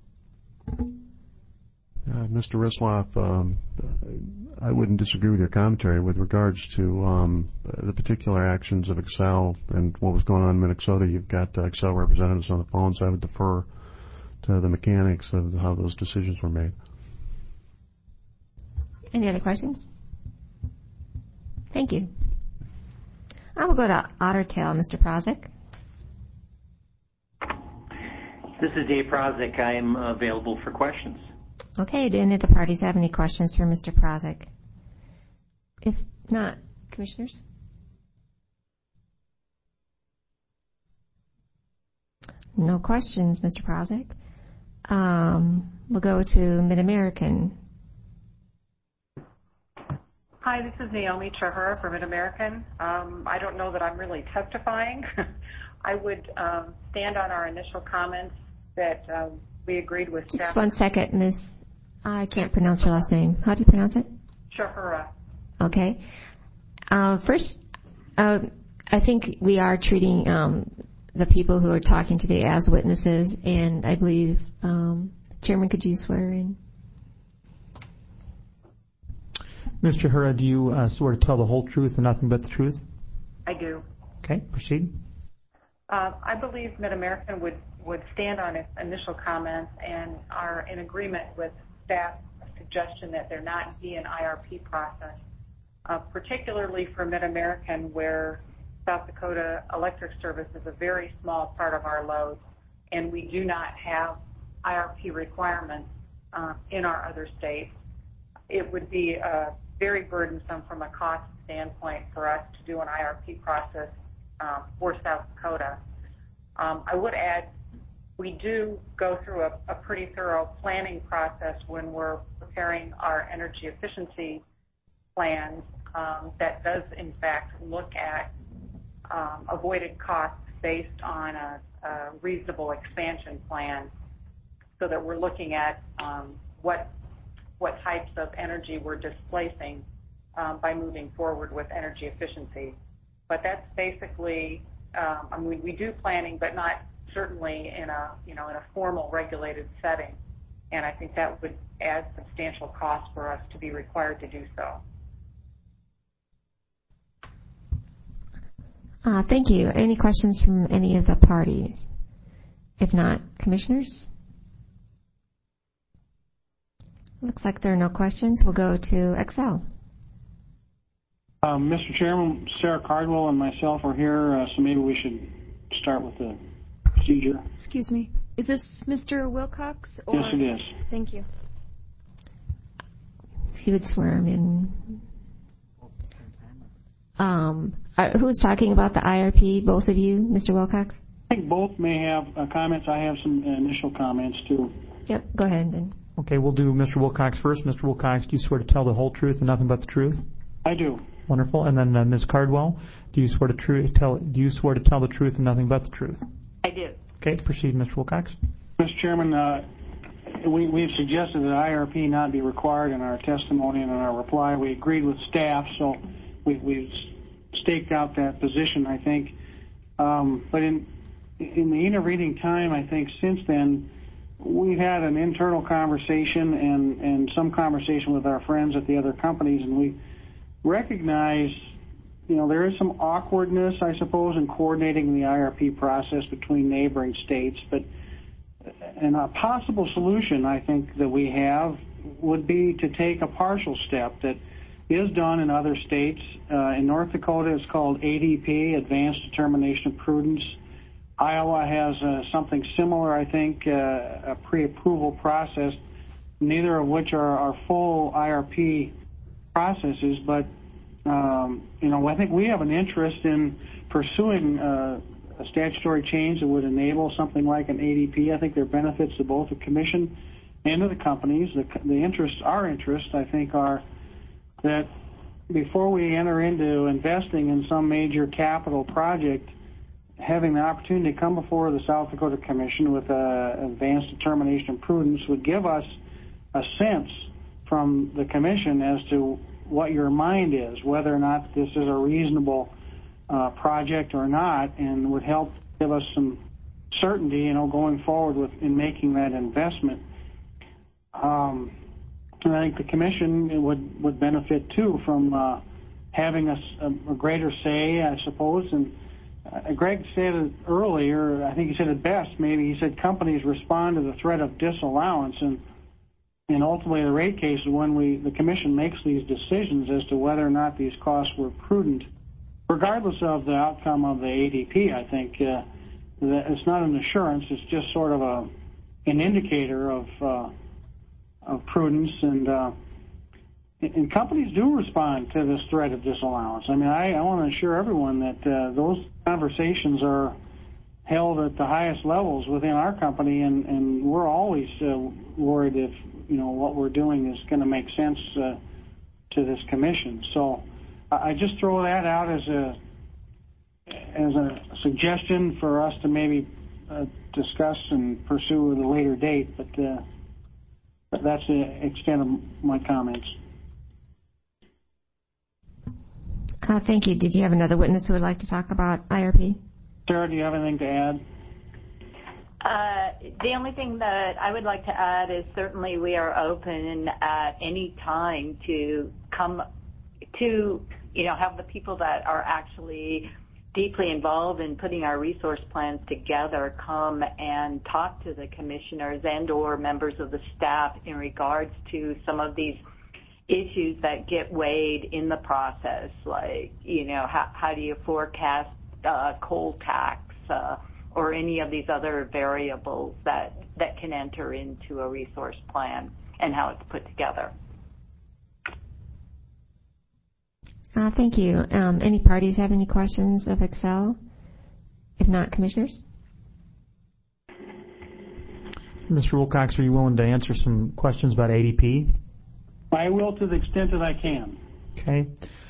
Uh, Mister Risloff, um, I wouldn't disagree with your commentary with regards to um, the particular actions of Xcel and what was going on in Minnesota. You've got uh, Xcel representatives on the phone, so I would defer to the mechanics of how those decisions were made.
Any other questions? Thank you. I will go to Otter Tail, Mister Prozik.
This is Dave Prozik. I am available for questions.
Okay, do any of the parties have any questions for Mister Prozik? If not, commissioners? No questions, Mister Prozik. Um, we'll go to Mid-American.
Hi, this is Naomi Chahura for Mid-American. Um, I don't know that I'm really testifying. I would um, stand on our initial comments that um, we agreed with
Just
staff.
one second, Miss. I can't pronounce your last name. How do you pronounce it?
Chahura.
Okay. Uh, first, uh, I think we are treating um, the people who are talking today as witnesses, and I believe, um, Chairman, could you swear in?
Miz Chahura, do you uh, swear to tell the whole truth and nothing but the truth?
I do.
Okay, proceed.
Uh, I believe Mid-American would, would stand on its initial comments and are in agreement with staff's suggestion that there not be an I R P process, uh, particularly for Mid-American, where South Dakota Electric Service is a very small part of our load, and we do not have I R P requirements uh, in our other states. It would be uh, very burdensome from a cost standpoint for us to do an I R P process uh, for South Dakota. Um, I would add, we do go through a, a pretty thorough planning process when we're preparing our energy efficiency plans um, that does, in fact, look at um, avoided costs based on a, a reasonable expansion plan, so that we're looking at um, what what types of energy we're displacing um, by moving forward with energy efficiency. But that's basically, um, I mean, we do planning, but not certainly in a, you know, in a formal regulated setting. And I think that would add substantial cost for us to be required to do so.
Uh, thank you. Any questions from any of the parties? If not, commissioners? Looks like there are no questions. We'll go to Xcel.
Um, Mister Chairman, Sarah Cardwell and myself are here, uh, so maybe we should start with the procedure.
Excuse me. Is this Mister Wilcox? Or?
Yes, it is.
Thank you.
If you would swear him in. Um, uh, who's talking about the I R P? Both of you, Mister Wilcox?
I think both may have uh, comments. I have some initial comments, too.
Yep, go ahead then.
Okay, we'll do Mister Wilcox first. Mister Wilcox, do you swear to tell the whole truth and nothing but the truth?
I do.
Wonderful. And then uh, Miz Cardwell, do you swear to tru- tell? Do you swear to tell the truth and nothing but the truth?
I do.
Okay, proceed, Mister Wilcox.
Mister Chairman, uh, we, we've suggested that I R P not be required in our testimony and in our reply. We agreed with staff, so we, we've staked out that position, I think. Um, but in in the intervening time, I think since then, we've had an internal conversation and, and some conversation with our friends at the other companies, and we recognize, you know, there is some awkwardness, I suppose, in coordinating the I R P process between neighboring states. But and a possible solution, I think, that we have would be to take a partial step that is done in other states. Uh, in North Dakota, it's called A D P, Advanced Determination of Prudence. Iowa has uh, something similar, I think, uh, a pre-approval process, neither of which are, are full I R P processes. But, um, you know, I think we have an interest in pursuing uh, a statutory change that would enable something like an A D P. I think there are benefits to both the Commission and to the companies. The, the interests, our interests, I think, are that before we enter into investing in some major capital project, having the opportunity to come before the South Dakota Commission with an advanced determination of prudence would give us a sense from the Commission as to what your mind is, whether or not this is a reasonable uh, project or not, and would help give us some certainty, you know, going forward with in making that investment. Um, and I think the Commission would, would benefit, too, from uh, having a, a greater say, I suppose. And uh, Greg said it earlier, I think he said it best, maybe. He said companies respond to the threat of disallowance, and and ultimately the rate case is when we the Commission makes these decisions as to whether or not these costs were prudent, regardless of the outcome of the A D P. I think uh, that it's not an assurance; it's just sort of a an indicator of uh, of prudence, and uh, and companies do respond to this threat of disallowance. I mean, I, I want to assure everyone that uh, those conversations are held at the highest levels within our company, and, and we're always uh, worried if you know what we're doing is going to make sense uh, to this commission. So I just throw that out as a as a suggestion for us to maybe uh, discuss and pursue at a later date. But uh, that's the extent of my comments.
Uh, thank you. Did you have another witness who would like to talk about I R P?
Sarah, do you have anything to add?
Uh, the only thing that I would like to add is certainly we are open at any time to come to, you know, have the people that are actually deeply involved in putting our resource plans together come and talk to the commissioners and or members of the staff in regards to some of these issues that get weighed in the process, like, you know, how, how do you forecast uh, coal tax uh, or any of these other variables that, that can enter into a resource plan and how it's put together.
Uh, thank you. Um, any parties have any questions of Xcel? If not, commissioners?
Mister Wilcox, are you willing to answer some questions about A D P?
I will, to the extent that I can.
Okay.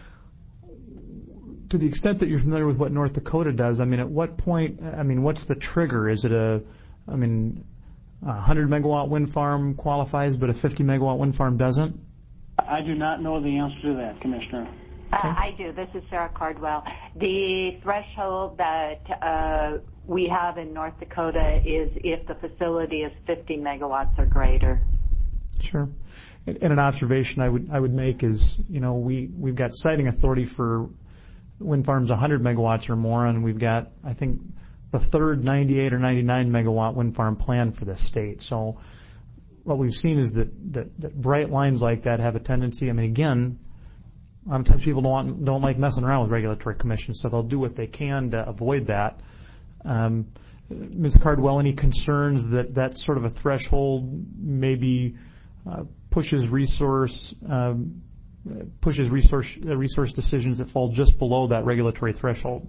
To the extent that you're familiar with what North Dakota does, I mean, at what point, I mean, what's the trigger? Is it a, I mean, a one hundred megawatt wind farm qualifies, but a fifty megawatt wind farm doesn't?
I do not know the answer to that, Commissioner.
Uh, I do. This is Sarah Cardwell. The threshold that uh, we have in North Dakota is if the facility is fifty megawatts or greater.
Sure. And an observation I would I would make is, you know, we we've got siting authority for wind farms one hundred megawatts or more, and we've got, I think, the third ninety-eight or ninety-nine megawatt wind farm plan for the state. So what we've seen is that, that, that bright lines like that have a tendency, I mean, again, sometimes people don't want, don't like messing around with regulatory commissions, so they'll do what they can to avoid that. Um, Miz Cardwell, any concerns that that sort of a threshold maybe uh, pushes resource um, pushes resource uh, resource decisions that fall just below that regulatory threshold?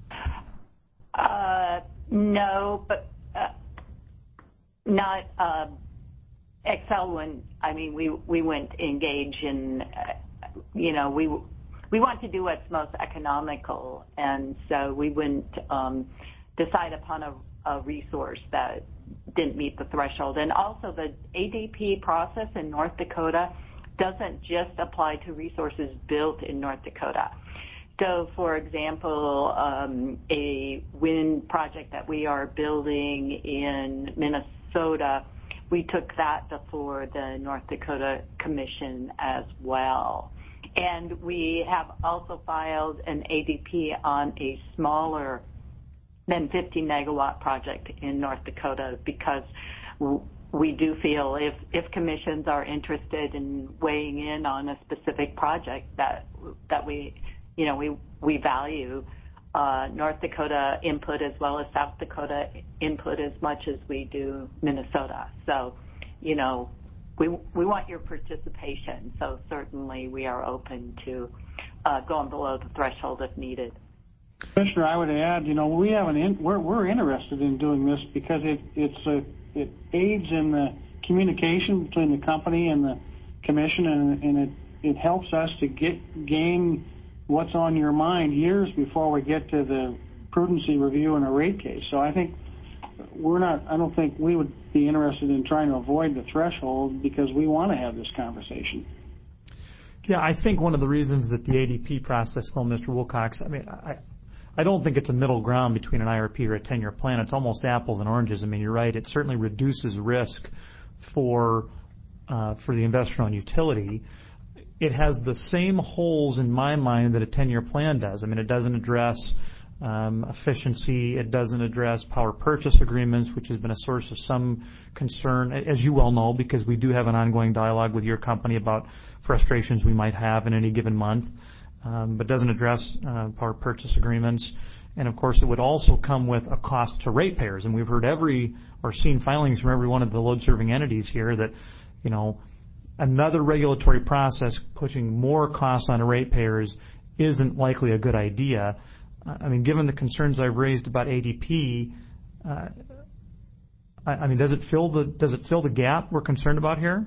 Uh, no, but uh, not uh, Xcel. When I mean, we we wouldn't engage in. Uh, you know, we we want to do what's most economical, and so we wouldn't um, decide upon a, a resource that didn't meet the threshold. And also the A D P process in North Dakota doesn't just apply to resources built in North Dakota. So, for example, um, a wind project that we are building in Minnesota, we took that before the North Dakota Commission as well. And we have also filed an A D P on a smaller than fifty megawatt project in North Dakota because we do feel if, if commissions are interested in weighing in on a specific project that that we, you know, we we value uh, North Dakota input as well as South Dakota input as much as we do Minnesota. So, you know, we we want your participation. So certainly we are open to uh, going below the threshold if needed.
Commissioner, I would add, you know, we have an in, we're we're interested in doing this because it it's a, it aids in the communication between the company and the commission, and, and it, it helps us to get gain what's on your mind years before we get to the prudency review in a rate case. So I think we're not, I don't think we would be interested in trying to avoid the threshold because we want to have this conversation.
Yeah, I think one of the reasons that the A D P process, though, Mister Wilcox, I mean, I, I don't think it's a middle ground between an I R P or a ten-year plan. It's almost apples and oranges. I mean, you're right. It certainly reduces risk for uh, for the investor-owned utility. It has the same holes in my mind that a ten-year plan does. I mean, it doesn't address um, efficiency. It doesn't address power purchase agreements, which has been a source of some concern, as you well know, because we do have an ongoing dialogue with your company about frustrations we might have in any given month, um, but doesn't address uh, power purchase agreements. And, of course, it would also come with a cost to ratepayers. And we've heard every or seen filings from every one of the load-serving entities here that, you know, another regulatory process pushing more costs on ratepayers isn't likely a good idea. I mean, given the concerns I've raised about A D P, uh, I, I mean, does it fill the does it fill the gap we're concerned about here?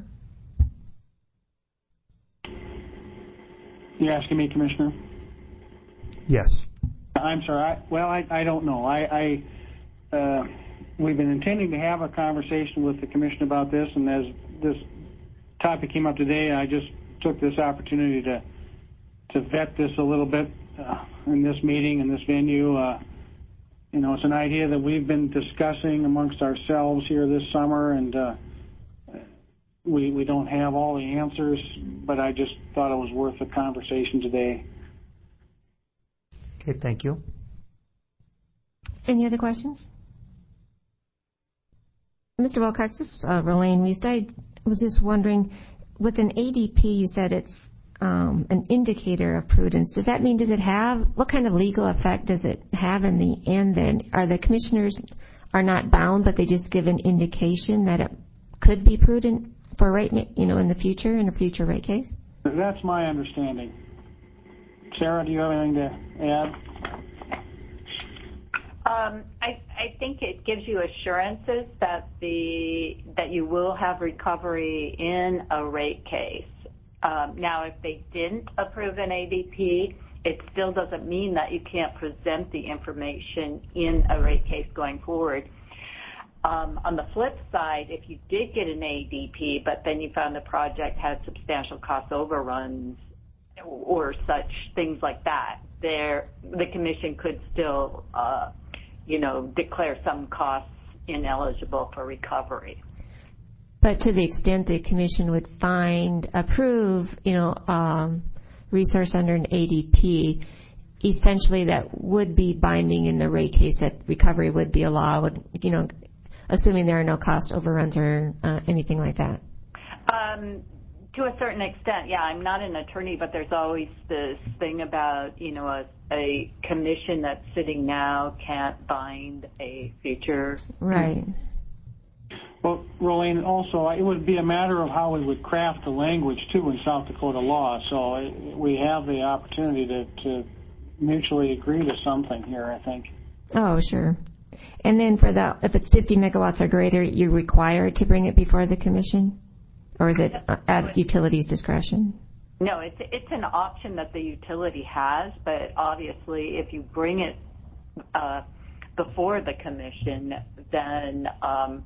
You're asking me, Commissioner?
Yes.
I'm sorry. I, well, I, I don't know. I, I uh, we've been intending to have a conversation with the commission about this, and as this topic came up today, I just took this opportunity to to vet this a little bit uh, in this meeting, in this venue. Uh, you know, it's an idea that we've been discussing amongst ourselves here this summer, and uh, we we don't have all the answers, but I just thought it was worth a conversation today.
Okay, thank you.
Any other questions? Mister Wilcox, this is uh, Rolane Wiest. I was just wondering, with an A D P, you said it's um, an indicator of prudence. Does that mean, does it have, what kind of legal effect does it have in the end then? Are the commissioners are not bound, but they just give an indication that it could be prudent for rate, you know, in the future, in a future rate case?
That's my understanding. Sarah, do you have anything to add?
Um, I, I think it gives you assurances that the that you will have recovery in a rate case. Um, now, if they didn't approve an A D P, it still doesn't mean that you can't present the information in a rate case going forward. Um, on the flip side, if you did get an A D P, but then you found the project had substantial cost overruns or such things like that, there the commission could still, uh, you know, declare some costs ineligible for recovery.
But to the extent the commission would find, approve, you know, um, resource under an A D P, essentially that would be binding in the rate case that recovery would be allowed, you know, assuming there are no cost overruns or uh, anything like that.
Um, to a certain extent, yeah. I'm not an attorney, but there's always this thing about, you know, a, a commission that's sitting now can't bind a future.
Right.
Well, Rolane, also, it would be a matter of how we would craft the language, too, in South Dakota law. So we have the opportunity to, to mutually agree to something here, I think.
Oh, sure. And then for the, if it's fifty megawatts or greater, you're required to bring it before the commission? Or is it at utility's discretion?
No, it's it's an option that the utility has, but obviously if you bring it uh, before the commission, then um,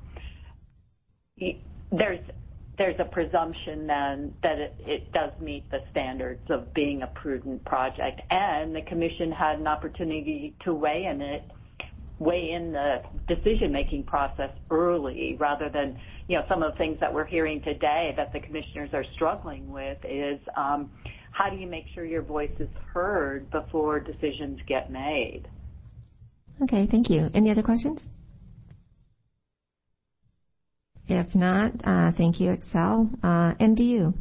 there's there's a presumption then that it, it does meet the standards of being a prudent project, and the commission had an opportunity to weigh in it. weigh in the decision-making process early rather than, you know, some of the things that we're hearing today that the commissioners are struggling with is um, how do you make sure your voice is heard before decisions get made?
Okay, thank you. Any other questions? If not, uh, thank you, Excel. Uh, M D U.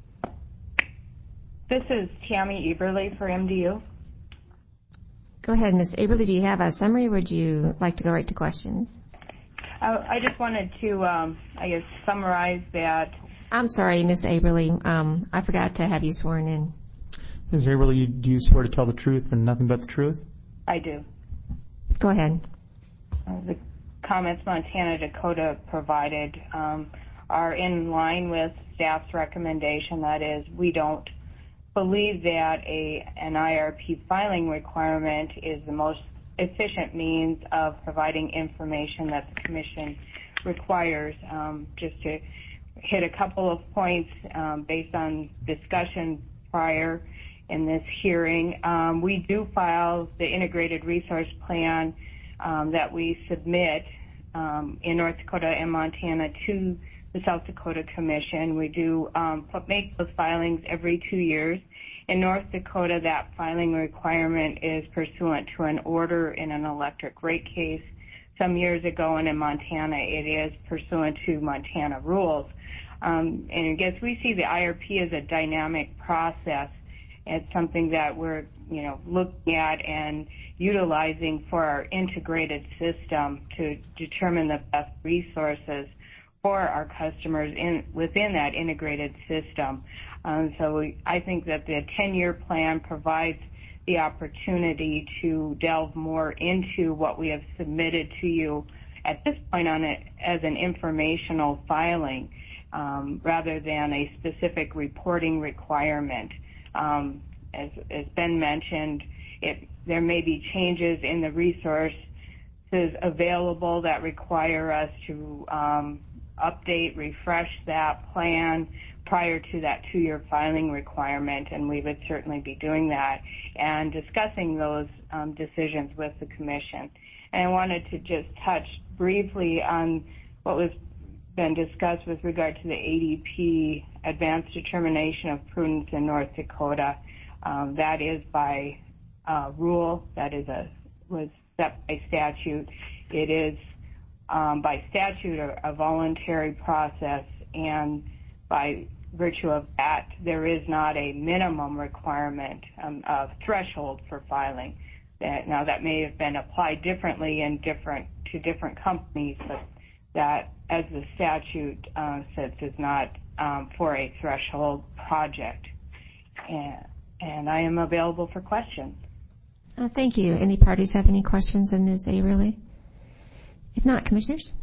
This is Tammy Eberle for M D U.
Go ahead, Miz Aberle. Do you have a summary, or would you like to go right to questions?
Uh, I just wanted to, um, I guess, summarize that.
I'm sorry, Miz Aberle. Um, I forgot to have you sworn in.
Miz Aberle, do you swear to tell the truth and nothing but the truth?
I do.
Go ahead.
Uh, the comments Montana Dakota provided um, are in line with staff's recommendation. That is, we don't believe that a an I R P filing requirement is the most efficient means of providing information that the Commission requires. Um, just to hit a couple of points um, based on discussion prior in this hearing, um, we do file the Integrated Resource Plan um, that we submit um, in North Dakota and Montana to the South Dakota Commission. We do um, make those filings every two years. In North Dakota, that filing requirement is pursuant to an order in an electric rate case some years ago, and in Montana, it is pursuant to Montana rules. Um, and I guess we see the I R P as a dynamic process. It's something that we're, you know, looking at and utilizing for our integrated system to determine the best resources for our customers in within that integrated system. Um, so we, I think that the ten-year plan provides the opportunity to delve more into what we have submitted to you at this point on it as an informational filing um, rather than a specific reporting requirement. Um, as, as Ben mentioned, it, there may be changes in the resources available that require us to um, update, refresh that plan prior to that two-year filing requirement, and we would certainly be doing that and discussing those um, decisions with the Commission. And I wanted to just touch briefly on what was been discussed with regard to the A D P, Advanced Determination of Prudence in North Dakota. Um, that is by uh, rule, that is a was set by statute. It is um, by statute a, a voluntary process, and by virtue of that, there is not a minimum requirement um, of threshold for filing. That, now, that may have been applied differently in different to different companies, but that, as the statute uh, says, is not um, for a threshold project. And, and I am available for questions.
Uh, thank you. Any parties have any questions of Miz Averly? If not, Commissioners?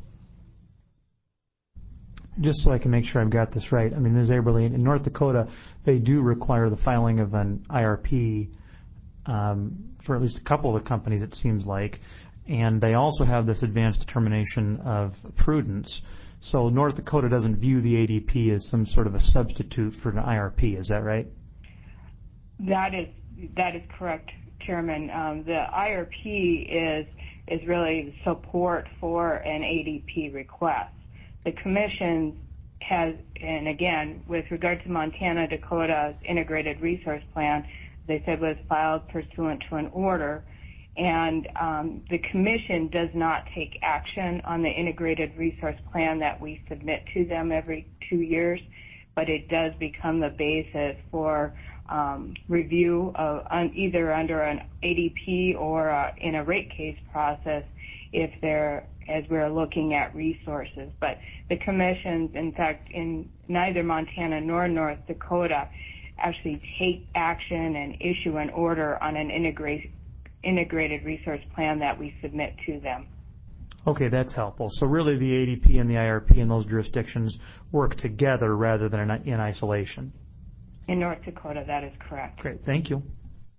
Just so I can make sure I've got this right, I mean, Miz Averly, in North Dakota, they do require the filing of an I R P um, for at least a couple of the companies, it seems like, and they also have this advanced determination of prudence. So North Dakota doesn't view the A D P as some sort of a substitute for an I R P, is that right?
That is that is correct, Chairman. Um, the I R P is is really support for an A D P request. The Commission has, and again, with regard to Montana Dakota's Integrated Resource Plan, they said was filed pursuant to an order, and um, the Commission does not take action on the Integrated Resource Plan that we submit to them every two years, but it does become the basis for um, review of, on either under an A D P or uh, in a rate case process if they're as we're looking at resources. But the commissions, in fact, in neither Montana nor North Dakota actually take action and issue an order on an integrated integrated resource plan that we submit to them.
Okay, that's helpful. So really the A D P and the I R P in those jurisdictions work together rather than in isolation.
In North Dakota, that is correct.
Great, thank you.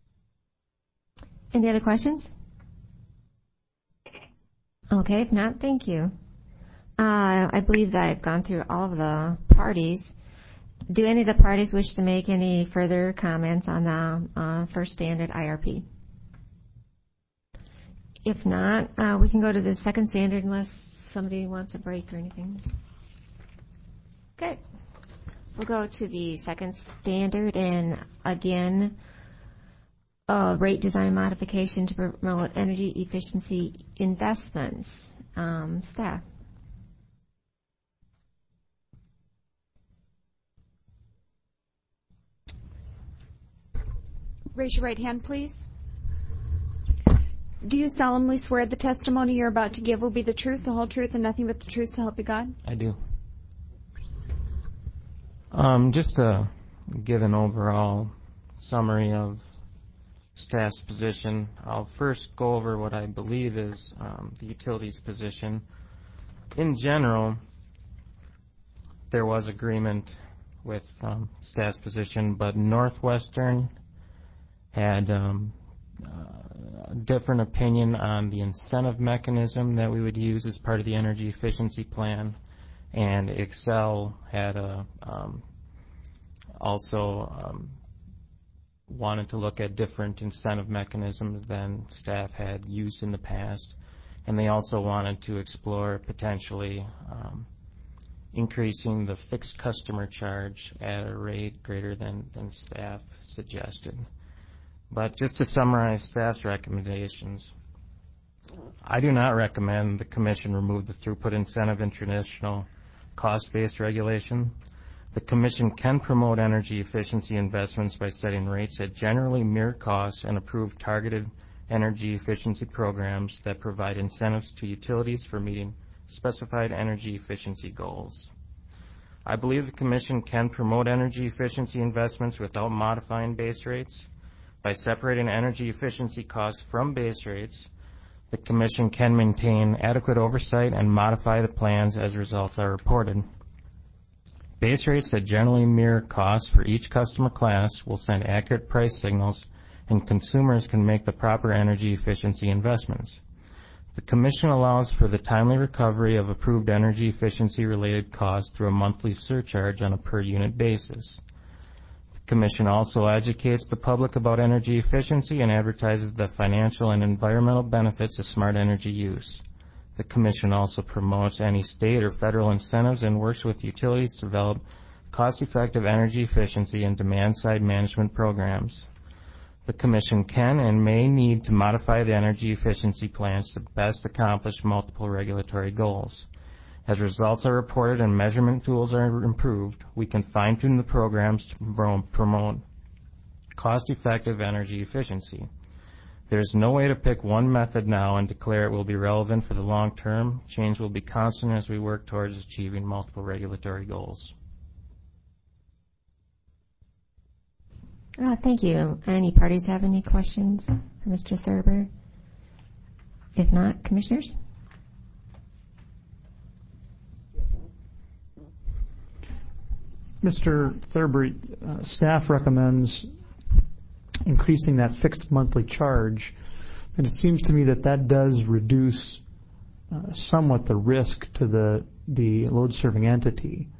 Any other questions? Okay, if not, thank you. Uh, I believe that I've gone through all of the parties. Do any of the parties wish to make any further comments on the uh, first standard I R P? If not, uh, we can go to the second standard unless somebody wants a break or anything. Okay. We'll go to the second standard, and again, uh, rate design modification to promote energy efficiency investments. Um, staff.
Raise your right hand, please. Do you solemnly swear the testimony you're about to give will be the truth, the whole truth, and nothing but the truth, so help you God?
I do. Um, just to give an overall summary of staff's position, I'll first go over what I believe is um, the utilities position. In general, there was agreement with um, staff's position, but Northwestern had um, uh, a different opinion on the incentive mechanism that we would use as part of the energy efficiency plan, and Excel had a, um, also um, wanted to look at different incentive mechanisms than staff had used in the past, and they also wanted to explore potentially um, increasing the fixed customer charge at a rate greater than, than staff suggested. But just to summarize staff's recommendations, I do not recommend the Commission remove the throughput incentive in traditional cost-based regulation. The Commission can promote energy efficiency investments by setting rates that generally mirror costs and approve targeted energy efficiency programs that provide incentives to utilities for meeting specified energy efficiency goals. I believe the Commission can promote energy efficiency investments without modifying base rates. By separating energy efficiency costs from base rates, the Commission can maintain adequate oversight and modify the plans as results are reported. Base rates that generally mirror costs for each customer class will send accurate price signals, and consumers can make the proper energy efficiency investments. The Commission allows for the timely recovery of approved energy efficiency-related costs through a monthly surcharge on a per-unit basis. The Commission also educates the public about energy efficiency and advertises the financial and environmental benefits of smart energy use. The Commission also promotes any state or federal incentives and works with utilities to develop cost-effective energy efficiency and demand-side management programs. The Commission can and may need to modify the energy efficiency plans to best accomplish multiple regulatory goals. As results are reported and measurement tools are improved, we can fine-tune the programs to promote cost-effective energy efficiency. There is no way to pick one method now and declare it will be relevant for the long term. Change will be constant as we work towards achieving multiple regulatory goals.
Uh, thank you. Any parties have any questions for Mister Thurber? If not, Commissioners?
Mister Thurber, uh, staff recommends increasing that fixed monthly charge, and it seems to me that that does reduce uh, somewhat the risk to the, the load-serving entity.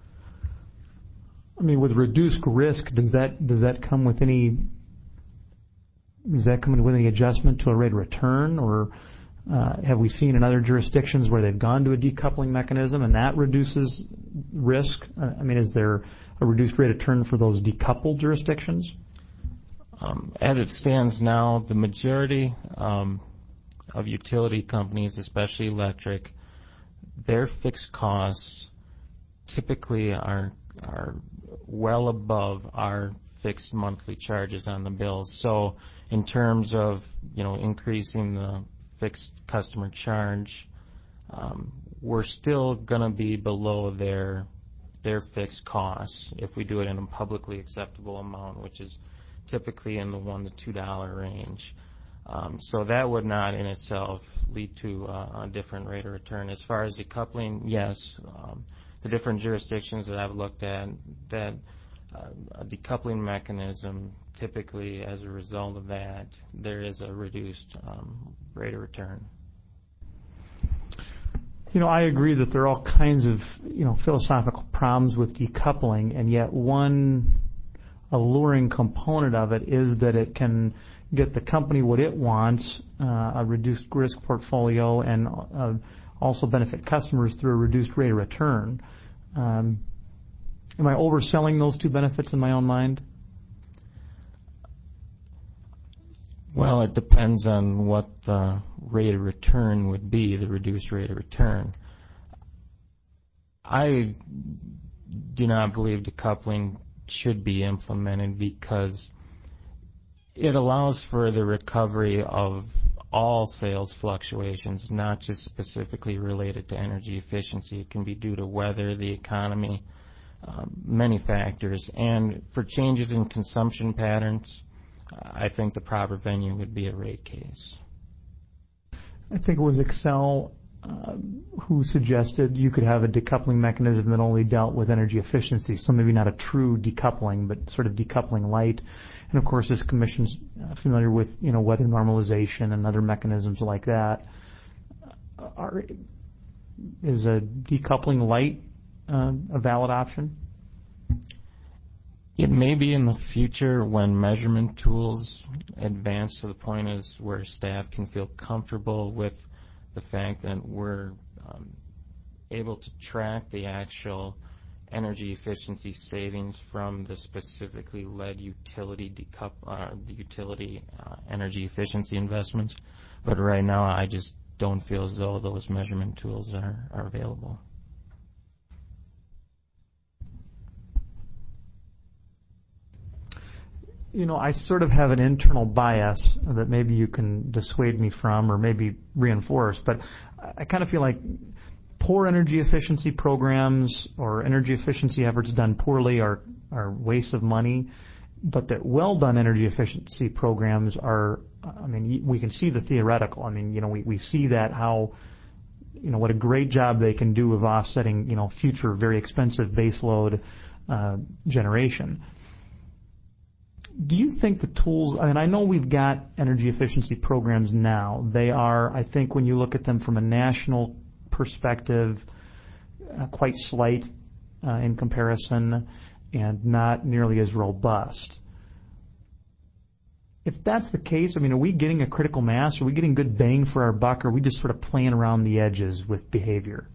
I mean, with reduced risk, does that does that come with any does that come with any adjustment to a rate of return, or uh, have we seen in other jurisdictions where they've gone to a decoupling mechanism and that reduces risk? Uh, I mean, is there a reduced rate of return for those decoupled jurisdictions?
Um, as it stands now, the majority um, of utility companies, especially electric, their fixed costs typically are are well above our fixed monthly charges on the bills. So in terms of, you know, increasing the fixed customer charge, um, we're still going to be below their their fixed costs if we do it in a publicly acceptable amount, which is typically in the one to two dollar range. Um, so that would not in itself lead to uh, a different rate of return. As far as decoupling, yes, um, the different jurisdictions that I've looked at, that uh, a decoupling mechanism, typically as a result of that, there is a reduced um, rate of return.
You know, I agree that there are all kinds of, you know, philosophical problems with decoupling, and yet one alluring component of it is that it can get the company what it wants, uh, a reduced risk portfolio, and uh, also benefit customers through a reduced rate of return. Um, am I overselling those two benefits in my own mind?
Well, it depends on what the rate of return would be, the reduced rate of return. I do not believe decoupling should be implemented because it allows for the recovery of all sales fluctuations, not just specifically related to energy efficiency. It can be due to weather, the economy, um, many factors. And for changes in consumption patterns, I think the proper venue would be a rate case.
I think it was Excel uh, who suggested you could have a decoupling mechanism that only dealt with energy efficiency, so maybe not a true decoupling, but sort of decoupling light. And of course, this commission's familiar with, you know, weather normalization and other mechanisms like that. Are, is a decoupling light uh, a valid option?
It may be in the future when measurement tools advance to the point is where staff can feel comfortable with the fact that we're um, able to track the actual energy efficiency savings from the specifically led utility decoup uh, the utility uh, energy efficiency investments. But right now, I just don't feel as though those measurement tools are, are available.
You know, I sort of have an internal bias that maybe you can dissuade me from or maybe reinforce, but I kind of feel like poor energy efficiency programs or energy efficiency efforts done poorly are, are wastes of money, but that well-done energy efficiency programs are, I mean, we can see the theoretical. I mean, you know, we, we see that how, you know, what a great job they can do of offsetting, you know, future very expensive baseload uh, generation. Do you think the tools, I mean, I know we've got energy efficiency programs now. They are, I think, when you look at them from a national perspective, uh, quite slight uh, in comparison and not nearly as robust. If that's the case, I mean, are we getting a critical mass? Are we getting good bang for our buck? Or are we just sort of playing around the edges with behavior?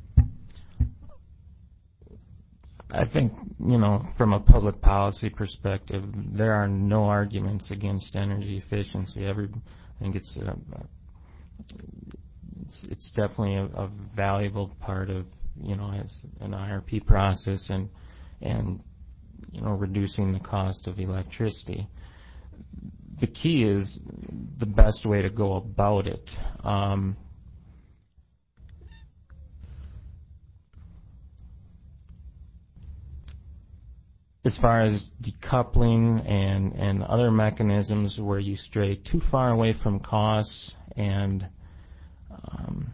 I think, you know, from a public policy perspective, there are no arguments against energy efficiency. Every, I think it's uh, it's, it's definitely a, a valuable part of, you know, as an I R P process and and you know, reducing the cost of electricity. The key is the best way to go about it. Um, As far as decoupling and, and other mechanisms where you stray too far away from costs and, um,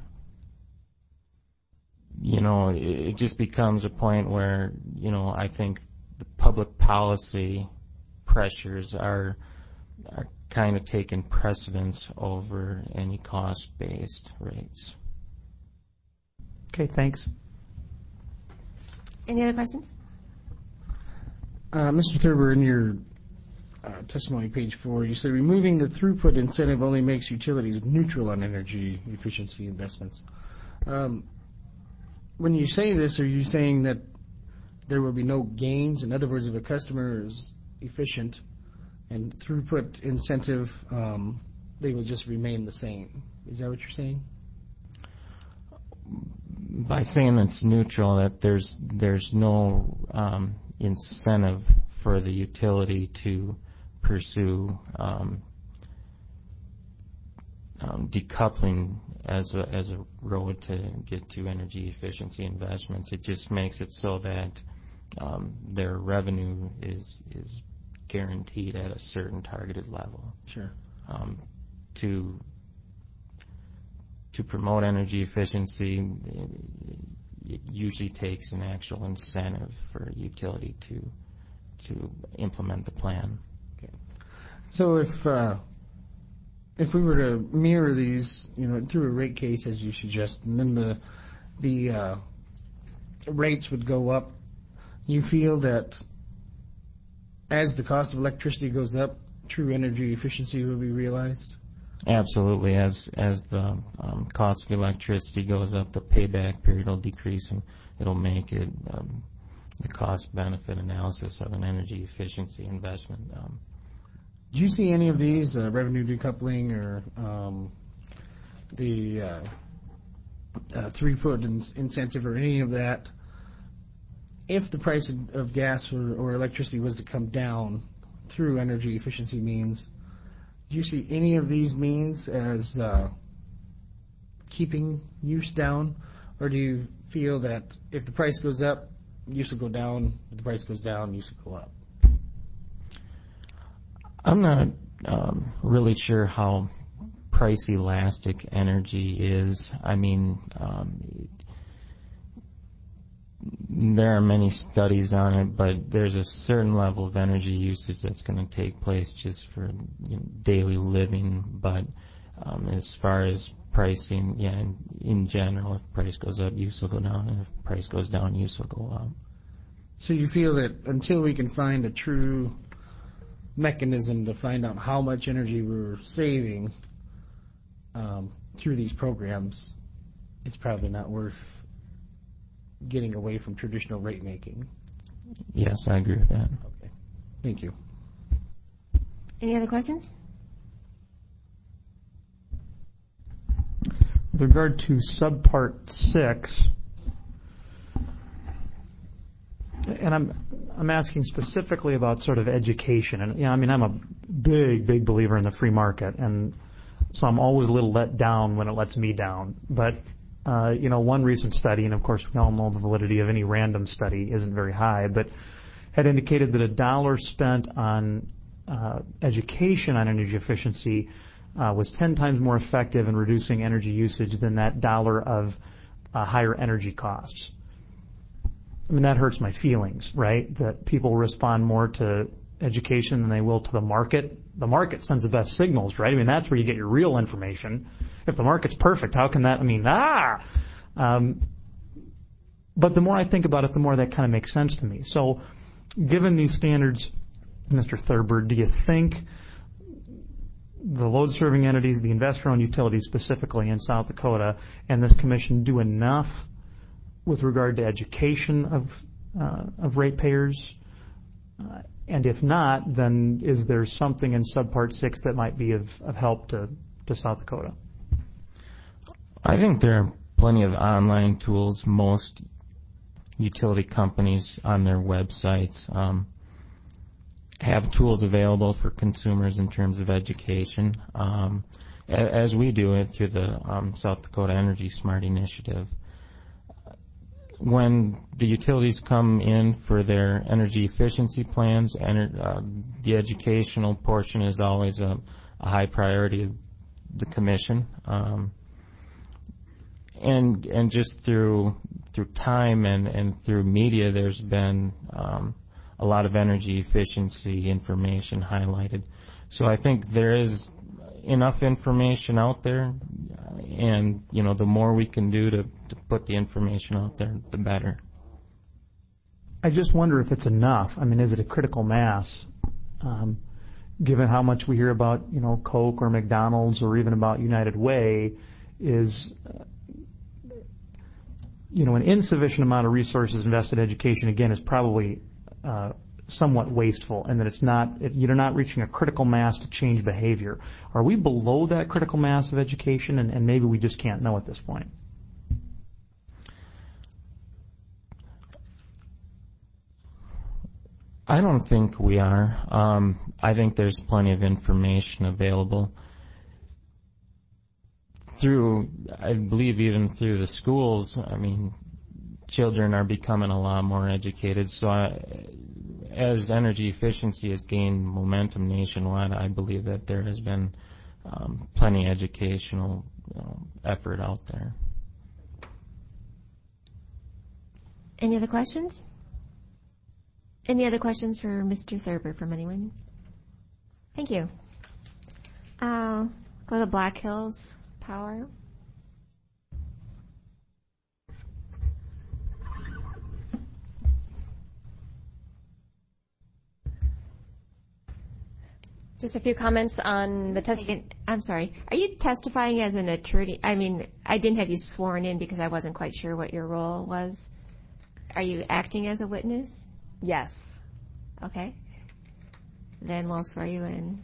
you know, it, it just becomes a point where, you know, I think the public policy pressures are, are kind of taking precedence over any cost-based rates.
Okay, thanks.
Any other questions?
Uh, Mister Thurber, in your uh, testimony, page four, you said removing the throughput incentive only makes utilities neutral on energy efficiency investments. Um, when you say this, are you saying that there will be no gains? In other words, if a customer is efficient and throughput incentive, um, they will just remain the same. Is that what you're saying?
By saying it's neutral, that there's there's no um, incentive for the utility to pursue um, um, decoupling as a as a road to get to energy efficiency investments. It just makes it so that um, their revenue is is guaranteed at a certain targeted level.
Sure.
Um, to to promote energy efficiency, it usually takes an actual incentive for a utility to to implement the plan.
Okay. So if uh, if we were to mirror these, you know, through a rate case as you suggest, and then the the uh, rates would go up, you feel that as the cost of electricity goes up, true energy efficiency will be realized?
Absolutely. As as the um, cost of electricity goes up, the payback period will decrease, and it'll make it um, the cost-benefit analysis of an energy efficiency investment. Um,
Do you see any of these, uh, revenue decoupling or um, the uh, uh, three-foot in- incentive or any of that, if the price of, of gas or, or electricity was to come down through energy efficiency means, do you see any of these means as uh, keeping use down, or do you feel that if the price goes up, use will go down, if the price goes down, use will go up?
I'm not um, really sure how price elastic energy is. I mean, um, there are many studies on it, but there's a certain level of energy usage that's going to take place just for you know, daily living. But um, as far as pricing, yeah, in, in general, if price goes up, use will go down, and if price goes down, use will go up.
So you feel that until we can find a true mechanism to find out how much energy we're saving um, through these programs, it's probably not worth getting away from traditional rate making.
Yes, I agree with that.
Okay. Thank you.
Any other questions?
With regard to subpart six, and I'm I'm asking specifically about sort of education, and you know, I mean, I'm a big, big believer in the free market, and so I'm always a little let down when it lets me down. But uh, you know, one recent study, and of course we all know the validity of any random study isn't very high, but had indicated that a dollar spent on uh, education on energy efficiency uh, was ten times more effective in reducing energy usage than that dollar of uh, higher energy costs. I mean, that hurts my feelings, right? That people respond more to education than they will to the market. The market sends the best signals, right? I mean, that's where you get your real information. If the market's perfect, how can that, I mean, ah! Um, but the more I think about it, the more that kind of makes sense to me. So given these standards, Mister Thurber, do you think the load-serving entities, the investor-owned utilities specifically in South Dakota, and this commission do enough with regard to education of uh, of ratepayers? Uh, and if not, then is there something in subpart six that might be of, of help to, to South Dakota?
I think there are plenty of online tools. Most utility companies on their websites um, have tools available for consumers in terms of education, um, as we do it through the um, South Dakota Energy Smart Initiative. When the utilities come in for their energy efficiency plans, ener- uh, the educational portion is always a, a high priority of the commission. Um, and and just through through time and, and through media, there's been um, a lot of energy efficiency information highlighted. So I think there is enough information out there, and you know, the more we can do to, to put the information out there, the better.
I just wonder if it's enough. I mean, is it a critical mass? Um, given how much we hear about, you know, Coke or McDonald's or even about United Way, is uh, you know, an insufficient amount of resources invested in education, again, is probably uh, somewhat wasteful, and that it's not, it, you're not reaching a critical mass to change behavior. Are we below that critical mass of education, and, and maybe we just can't know at this point?
I don't think we are. Um, I think there's plenty of information available through, I believe even through the schools. I mean, children are becoming a lot more educated, so I, as energy efficiency has gained momentum nationwide, I believe that there has been um, plenty of educational you know, effort out there.
Any other questions? Any other questions for Mister Thurber from anyone? Thank you. Uh, go to Black Hills Power.
Just a few comments on the test.
I'm sorry. Are you testifying as an attorney? I mean, I didn't have you sworn in because I wasn't quite sure what your role was. Are you acting as a witness?
Yes.
Okay. Then we'll swear you in.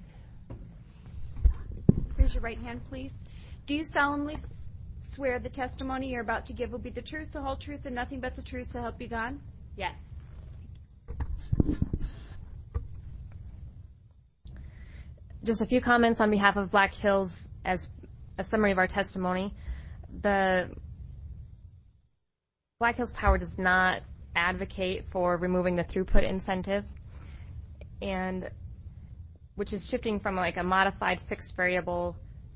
Raise your right hand, please. Do you solemnly swear the testimony you're about to give will be the truth, the whole truth, and nothing but the truth, so help you God?
Yes. Just a few comments on behalf of Black Hills as a summary of our testimony. The Black Hills Power does not advocate for removing the throughput incentive, and which is shifting from like a modified fixed variable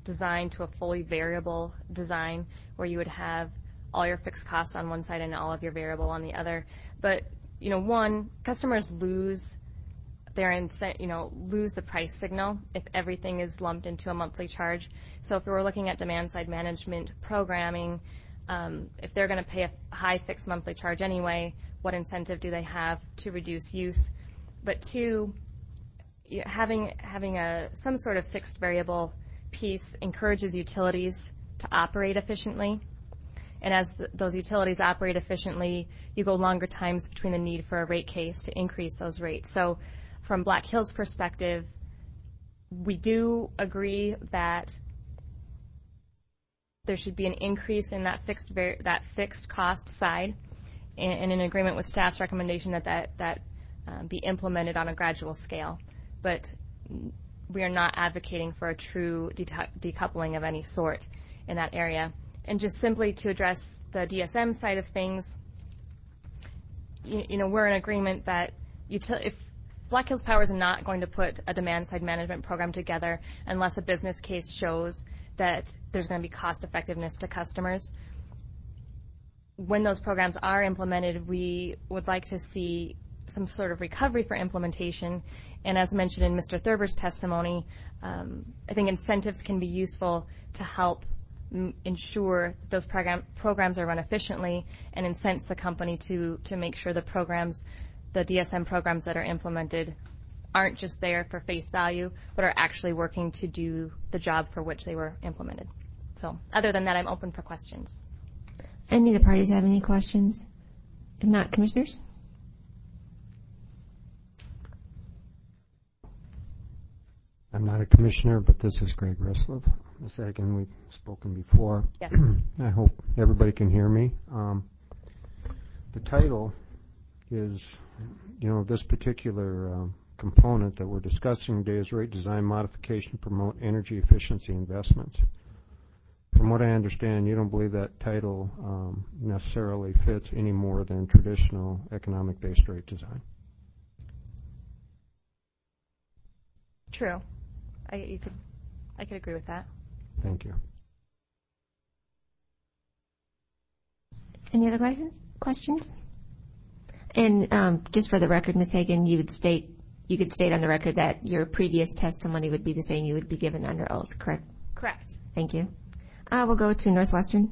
design to a fully variable design where you would have all your fixed costs on one side and all of your variable on the other. But, you know, one, customers lose their incent, you know, lose the price signal if everything is lumped into a monthly charge. So if we were looking at demand side management programming, um, if they're going to pay a high fixed monthly charge anyway, what incentive do they have to reduce use? But two, you know, having having a some sort of fixed variable piece encourages utilities to operate efficiently. And as the, those utilities operate efficiently, you go longer times between the need for a rate case to increase those rates. So from Black Hills' perspective, we do agree that there should be an increase in that fixed var- that fixed cost side, and, and in agreement with staff's recommendation that that, that um, be implemented on a gradual scale. But we are not advocating for a true de- decoupling of any sort in that area. And just simply to address the D S M side of things, you, you know, we're in agreement that util- if Black Hills Power is not going to put a demand-side management program together unless a business case shows that there's going to be cost effectiveness to customers. When those programs are implemented, we would like to see some sort of recovery for implementation. And as mentioned in Mister Thurber's testimony, um, I think incentives can be useful to help m- ensure that those program- programs are run efficiently and incents the company to, to make sure the programs, the D S M programs that are implemented aren't just there for face value, but are actually working to do the job for which they were implemented. So other than that, I'm open for questions.
Any of the parties have any questions? If not, commissioners?
I'm not a commissioner, but this is Greg Reslev. Miz Hagan, we've spoken before.
Yes.
I hope everybody can hear me. Um, the title is, you know, this particular um, component that we're discussing today is rate design modification to promote energy efficiency investments. From what I understand, you don't believe that title um, necessarily fits any more than traditional economic-based rate design.
True. I, you could, I could agree with that.
Thank you.
Any other questions? Questions? And um, just for the record, Miz Hagan, you would state you could state on the record that your previous testimony would be the same. You would be given under oath, correct?
Correct.
Thank you. Uh, we'll go to Northwestern.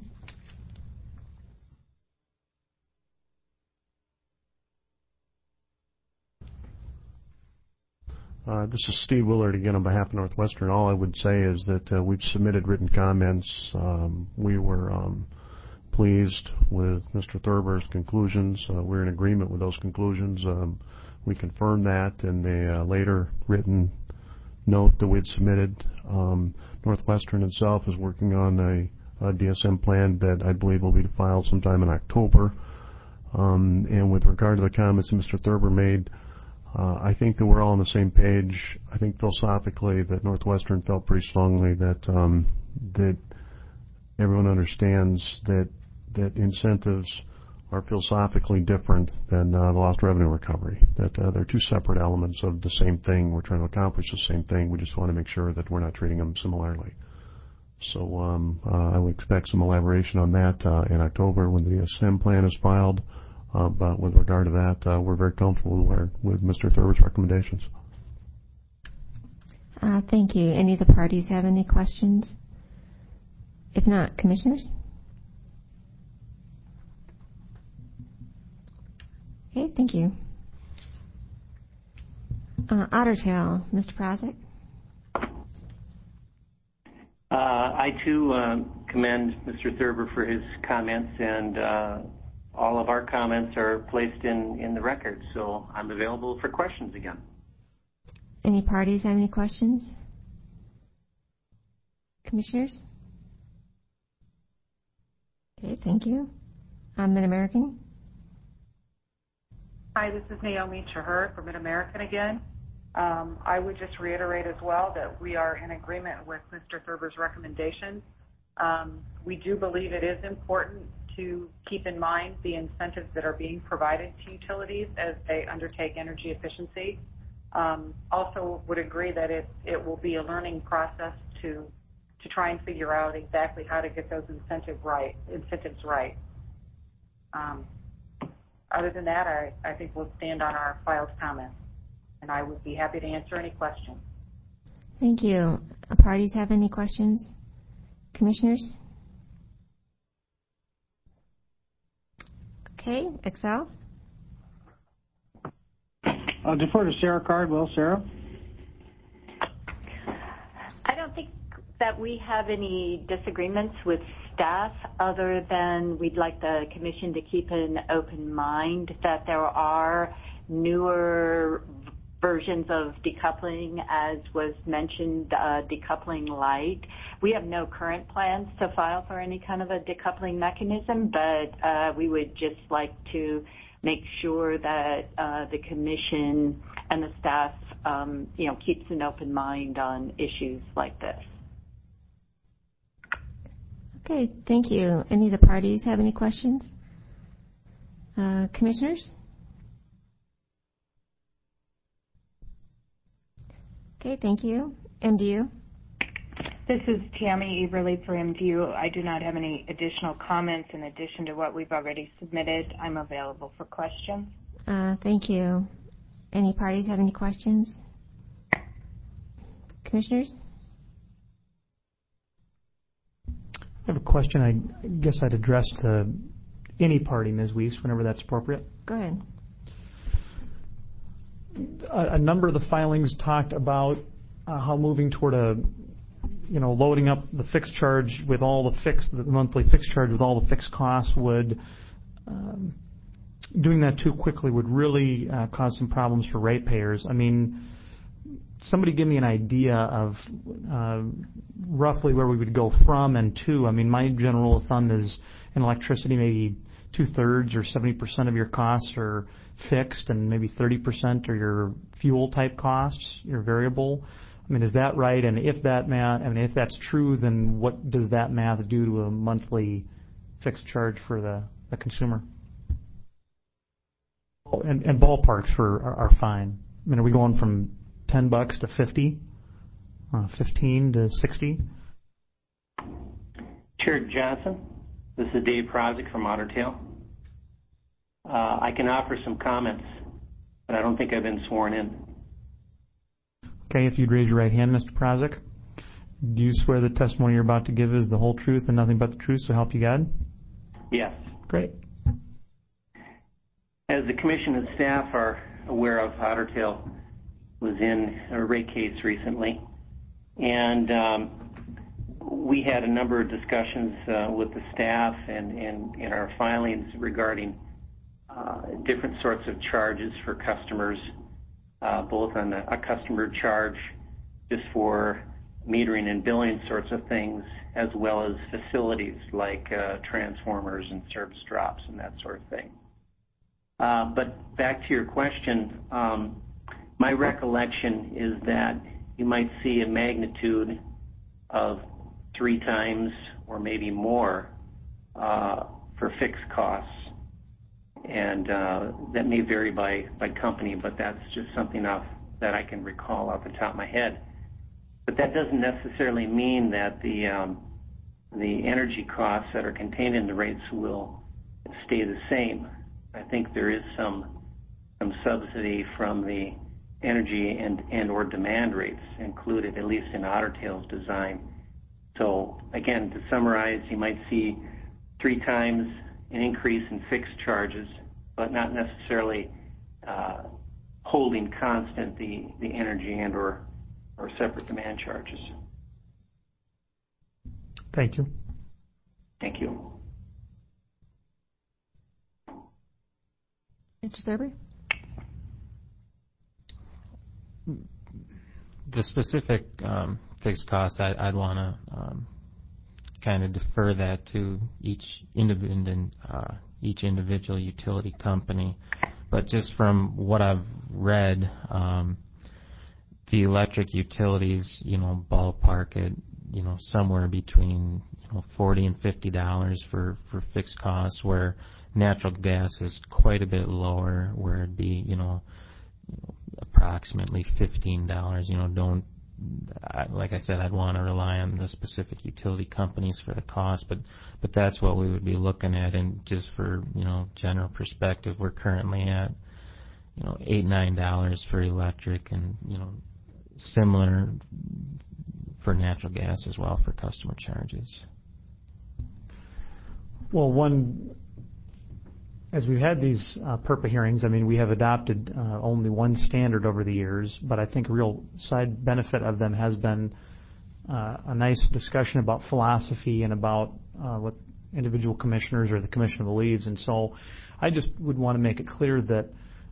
Uh, this is Steve Willard again on behalf of Northwestern. All I would say is that uh, we've submitted written comments. Um, we were um, pleased with Mister Thurber's conclusions. Uh, we're in agreement with those conclusions. Um, we confirmed that in the uh, later written note that we had submitted. Um, Northwestern itself is working on a, a D S M plan that I believe will be filed sometime in October. Um, and with regard to the comments that Mister Thurber made, Uh, I think that we're all on the same page. I think philosophically that Northwestern felt pretty strongly that um, that everyone understands that that incentives are philosophically different than uh, the lost revenue recovery. That uh, they're two separate elements of the same thing. We're trying to accomplish the same thing. We just want to make sure that we're not treating them similarly. So um, uh, I would expect some elaboration on that uh, in October when the D S M plan is filed. Uh, but with regard to that, uh, we're very comfortable with, with Mister Thurber's recommendations.
Uh, thank you. Any of the parties have any questions? If not, commissioners? Okay, thank you. Uh, Otter Tail, Mister Prozek.
Uh, I too um, commend Mister Thurber for his comments, and uh, all of our comments are placed in, in the record, so I'm available for questions again.
Any parties have any questions? Commissioners? Okay, thank you. Um, Mid-American?
Hi, this is Naomi Chahur from Mid-American again. Um, I would just reiterate as well that we are in agreement with Mister Thurber's recommendations. Um, we do believe it is important to keep in mind the incentives that are being provided to utilities as they undertake energy efficiency. Um, also would agree that it, it will be a learning process to to try and figure out exactly how to get those incentive right, incentives right. Um, other than that, I, I think we'll stand on our filed comments, and I would be happy to answer any questions.
Thank you. Parties have any questions? Commissioners? Okay, Excel?
I'll defer to Sarah Cardwell. Sarah?
I don't think that we have any disagreements with staff other than we'd like the commission to keep an open mind that there are newer versions of decoupling, as was mentioned, uh, decoupling light. We have no current plans to file for any kind of a decoupling mechanism, but uh, we would just like to make sure that uh, the commission and the staff, um, you know, keeps an open mind on issues like this.
Okay, thank you. Any of the parties have any questions? Uh, commissioners? Okay, thank you. M D U?
This is Tammy Eberly for M D U. I do not have any additional comments in addition to what we've already submitted. I'm available for questions.
Uh, thank you. Any parties have any questions? Commissioners?
I have a question I guess I'd address to any party, Miz Weiss, whenever that's appropriate.
Go ahead.
A, a number of the filings talked about uh, how moving toward a, you know, loading up the fixed charge with all the fixed, the monthly fixed charge with all the fixed costs would, um, doing that too quickly would really uh, cause some problems for ratepayers. I mean, somebody give me an idea of uh, roughly where we would go from and to. I mean, my general rule of thumb is in electricity, maybe two-thirds or seventy percent of your costs are fixed and maybe thirty percent are your fuel-type costs, your variable. I mean, is that right? And if that math, I mean, if that's true, then what does that math do to a monthly fixed charge for the, the consumer? And, and ballparks for are, are fine. I mean, are we going from ten bucks to fifty, uh, fifteen to sixty?
Chair Johnson, this is Dave Prozik from Otter Tail. Uh, I can offer some comments, but I don't think I've been sworn in.
Okay, if you'd raise your right hand, Mister Prozik. Do you swear the testimony you're about to give is the whole truth and nothing but the truth, so help you God?
Yes.
Great.
As the commission and staff are aware of, Otter Tail was in a rate case recently, and um, we had a number of discussions uh, with the staff and in our filings regarding uh, different sorts of charges for customers, uh, both on a, a customer charge just for metering and billing sorts of things, as well as facilities like uh, transformers and service drops and that sort of thing. Uh, but back to your question, um, my recollection is that you might see a magnitude of three times or maybe more uh, for fixed costs. And uh, that may vary by, by company, but that's just something off, that I can recall off the top of my head. But that doesn't necessarily mean that the, um, the energy costs that are contained in the rates will stay the same. I think there is some, some subsidy from the energy and, and or demand rates included, at least in Otter Tail's design. So again, to summarize, you might see three times an increase in fixed charges, but not necessarily uh, holding constant the, the energy and or, or separate demand charges.
Thank you.
Thank you.
Mister Thurber?
The specific um, fixed costs, I, I'd want to um, kind of defer that to each independent, uh, each individual utility company. But just from what I've read, um, the electric utilities, you know, ballpark it, you know, somewhere between you know forty and fifty dollars for for fixed costs, where natural gas is quite a bit lower, where it'd be, you know, approximately fifteen dollars. You know, don't I, like I said, I'd want to rely on the specific utility companies for the cost, but but that's what we would be looking at. And just for, you know, general perspective, we're currently at, you know, eight nine dollars for electric, and, you know, similar for natural gas as well for customer charges.
Well, one, as we've had these uh, PURPA hearings, I mean, we have adopted uh, only one standard over the years, but I think a real side benefit of them has been uh, a nice discussion about philosophy and about uh, what individual commissioners or the commission believes. And so I just would want to make it clear that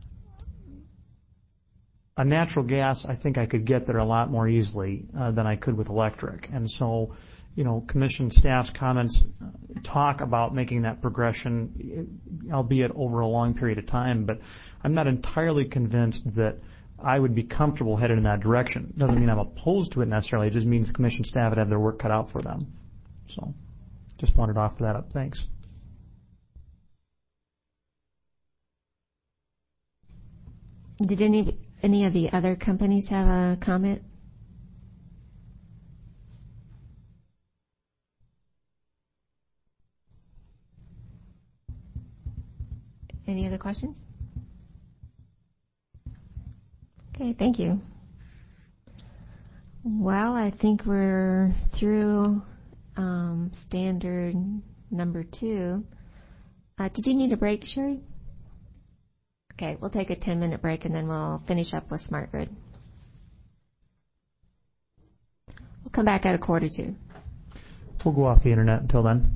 a natural gas, I think I could get there a lot more easily uh, than I could with electric. And so, you know, commission staff's comments talk about making that progression, albeit over a long period of time, but I'm not entirely convinced that I would be comfortable headed in that direction. Doesn't mean I'm opposed to it necessarily. It just means commission staff would have their work cut out for them. So just wanted to offer that up. Thanks.
Did any any of the other companies have a comment? Any other questions? Okay, thank you. Well, I think we're through um, standard number two. Uh, did you need a break, Sherry? Okay, we'll take a ten minute break and then we'll finish up with Smart Grid. We'll come back at a quarter to.
We'll go off the internet until then.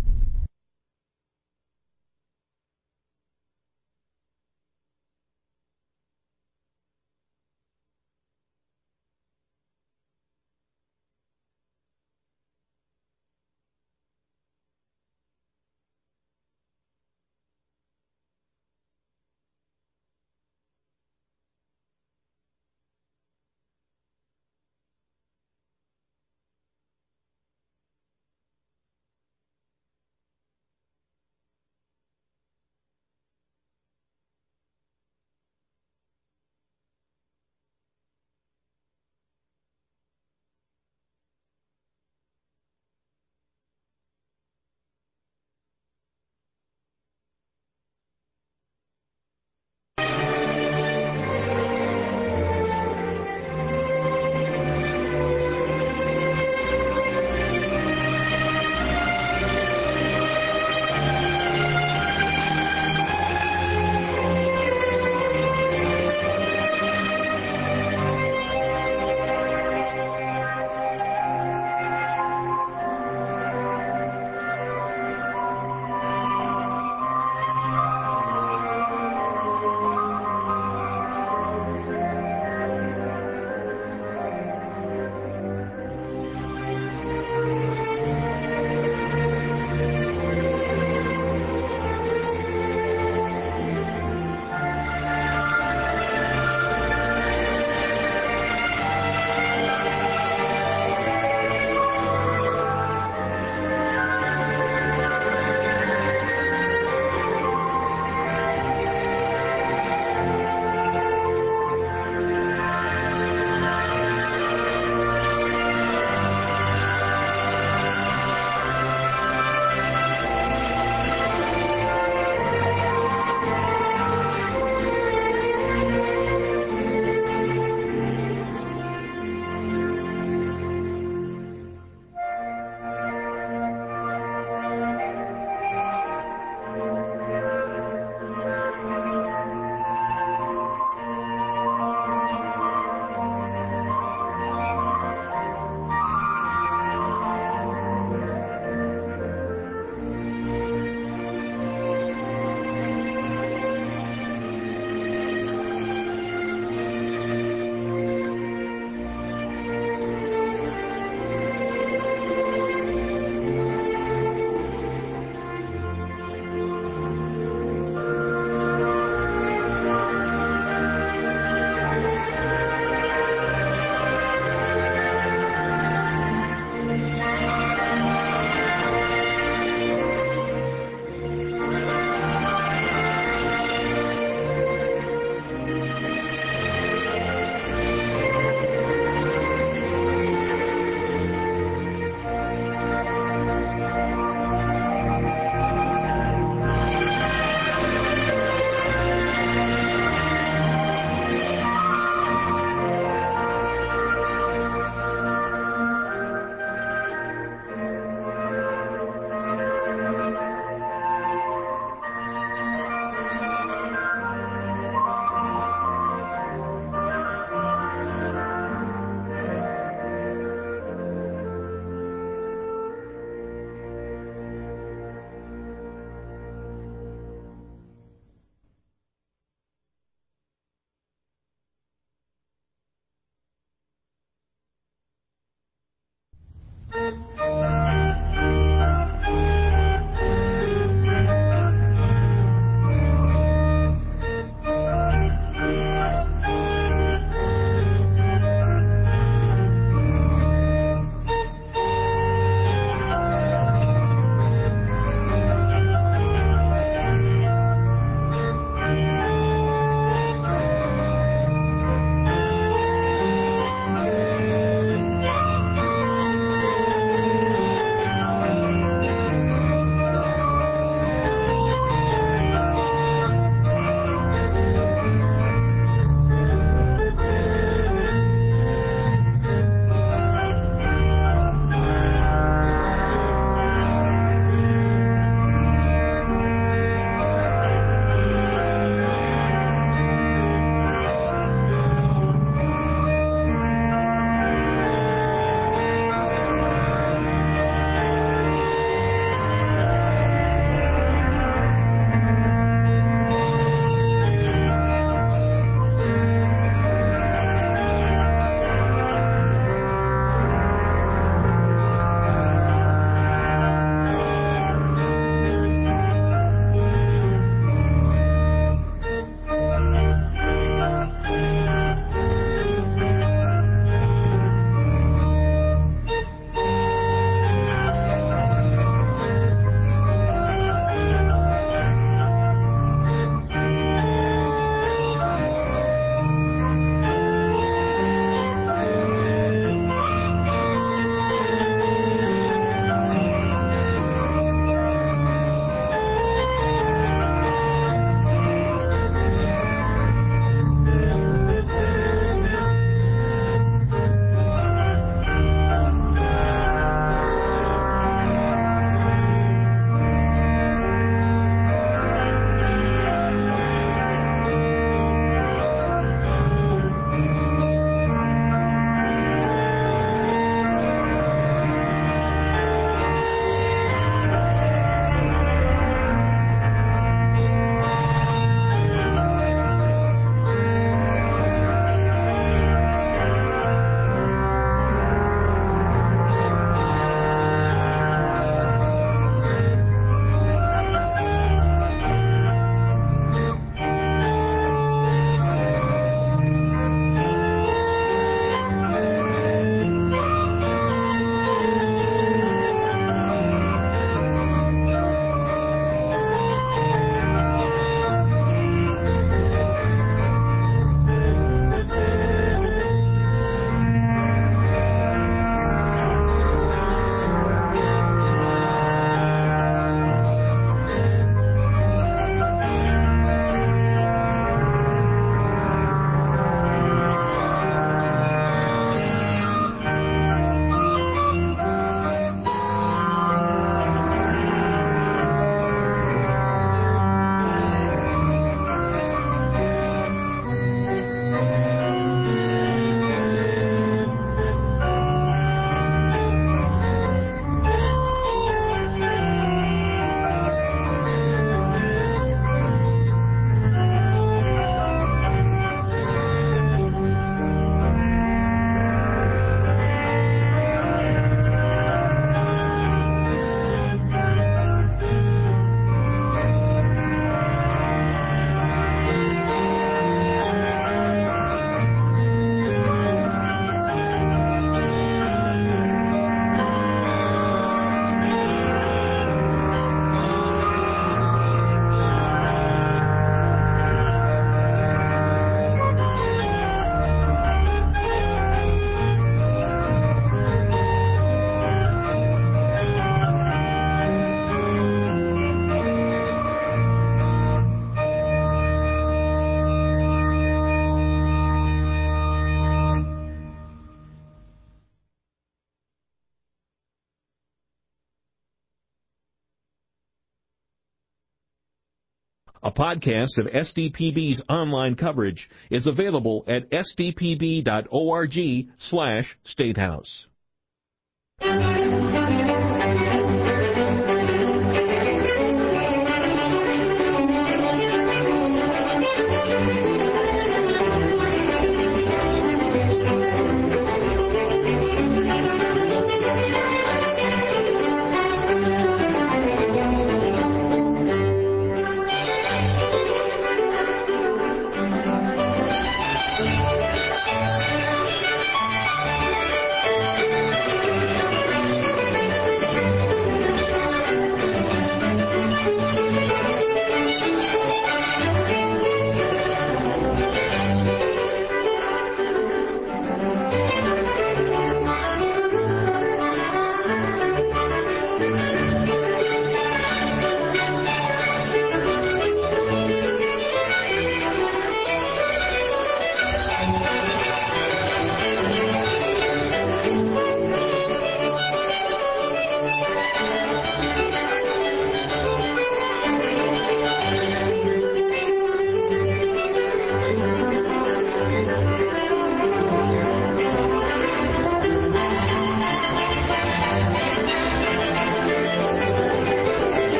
A podcast of S D P B's online coverage is available at s d p b dot org slash statehouse.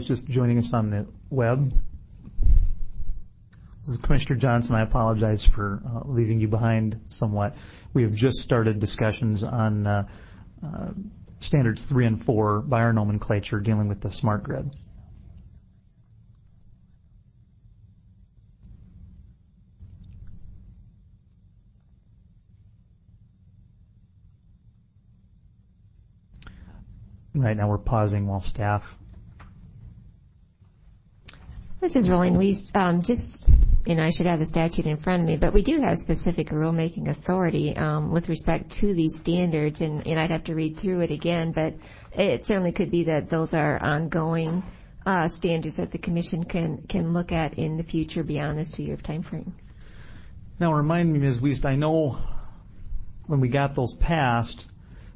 just joining us on the web, this is Commissioner Johnson. I apologize for uh, leaving you behind somewhat. We have just started discussions on uh, uh, standards three and four by our nomenclature dealing with the smart grid. Right now we're pausing while staff.
This is Rolling. We um, just, you know, I should have the statute in front of me, but we do have specific rulemaking authority um, with respect to these standards, and, and I'd have to read through it again, but it certainly could be that those are ongoing uh, standards that the Commission can, can look at in the future beyond this two-year time frame.
Now remind me, Miz Wiest, I know when we got those passed,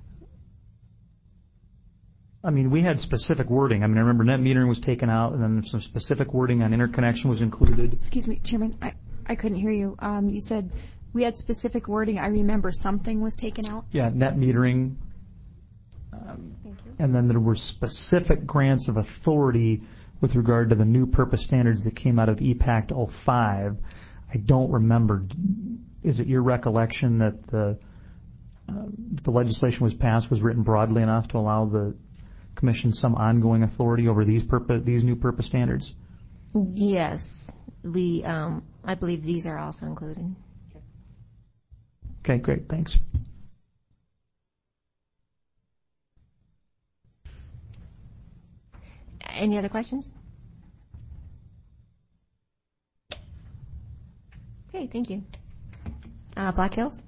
I mean, we had specific wording. I mean, I remember net metering was taken out, and then some specific wording on interconnection was included.
Excuse me, Chairman, I, I couldn't hear you. Um, you said we had specific wording. I remember something was taken out.
Yeah, net metering. Um, Thank you. And then there were specific grants of authority with regard to the new purpose standards that came out of E PACT oh five. I don't remember. Is it your recollection that the, uh, the legislation was passed was written broadly enough to allow the Commission some ongoing authority over these purpose, these new purpose standards?
Yes, we. Um, I believe these are also included.
Okay, great, thanks.
Any other questions? Okay, thank you. Uh, Black Hills.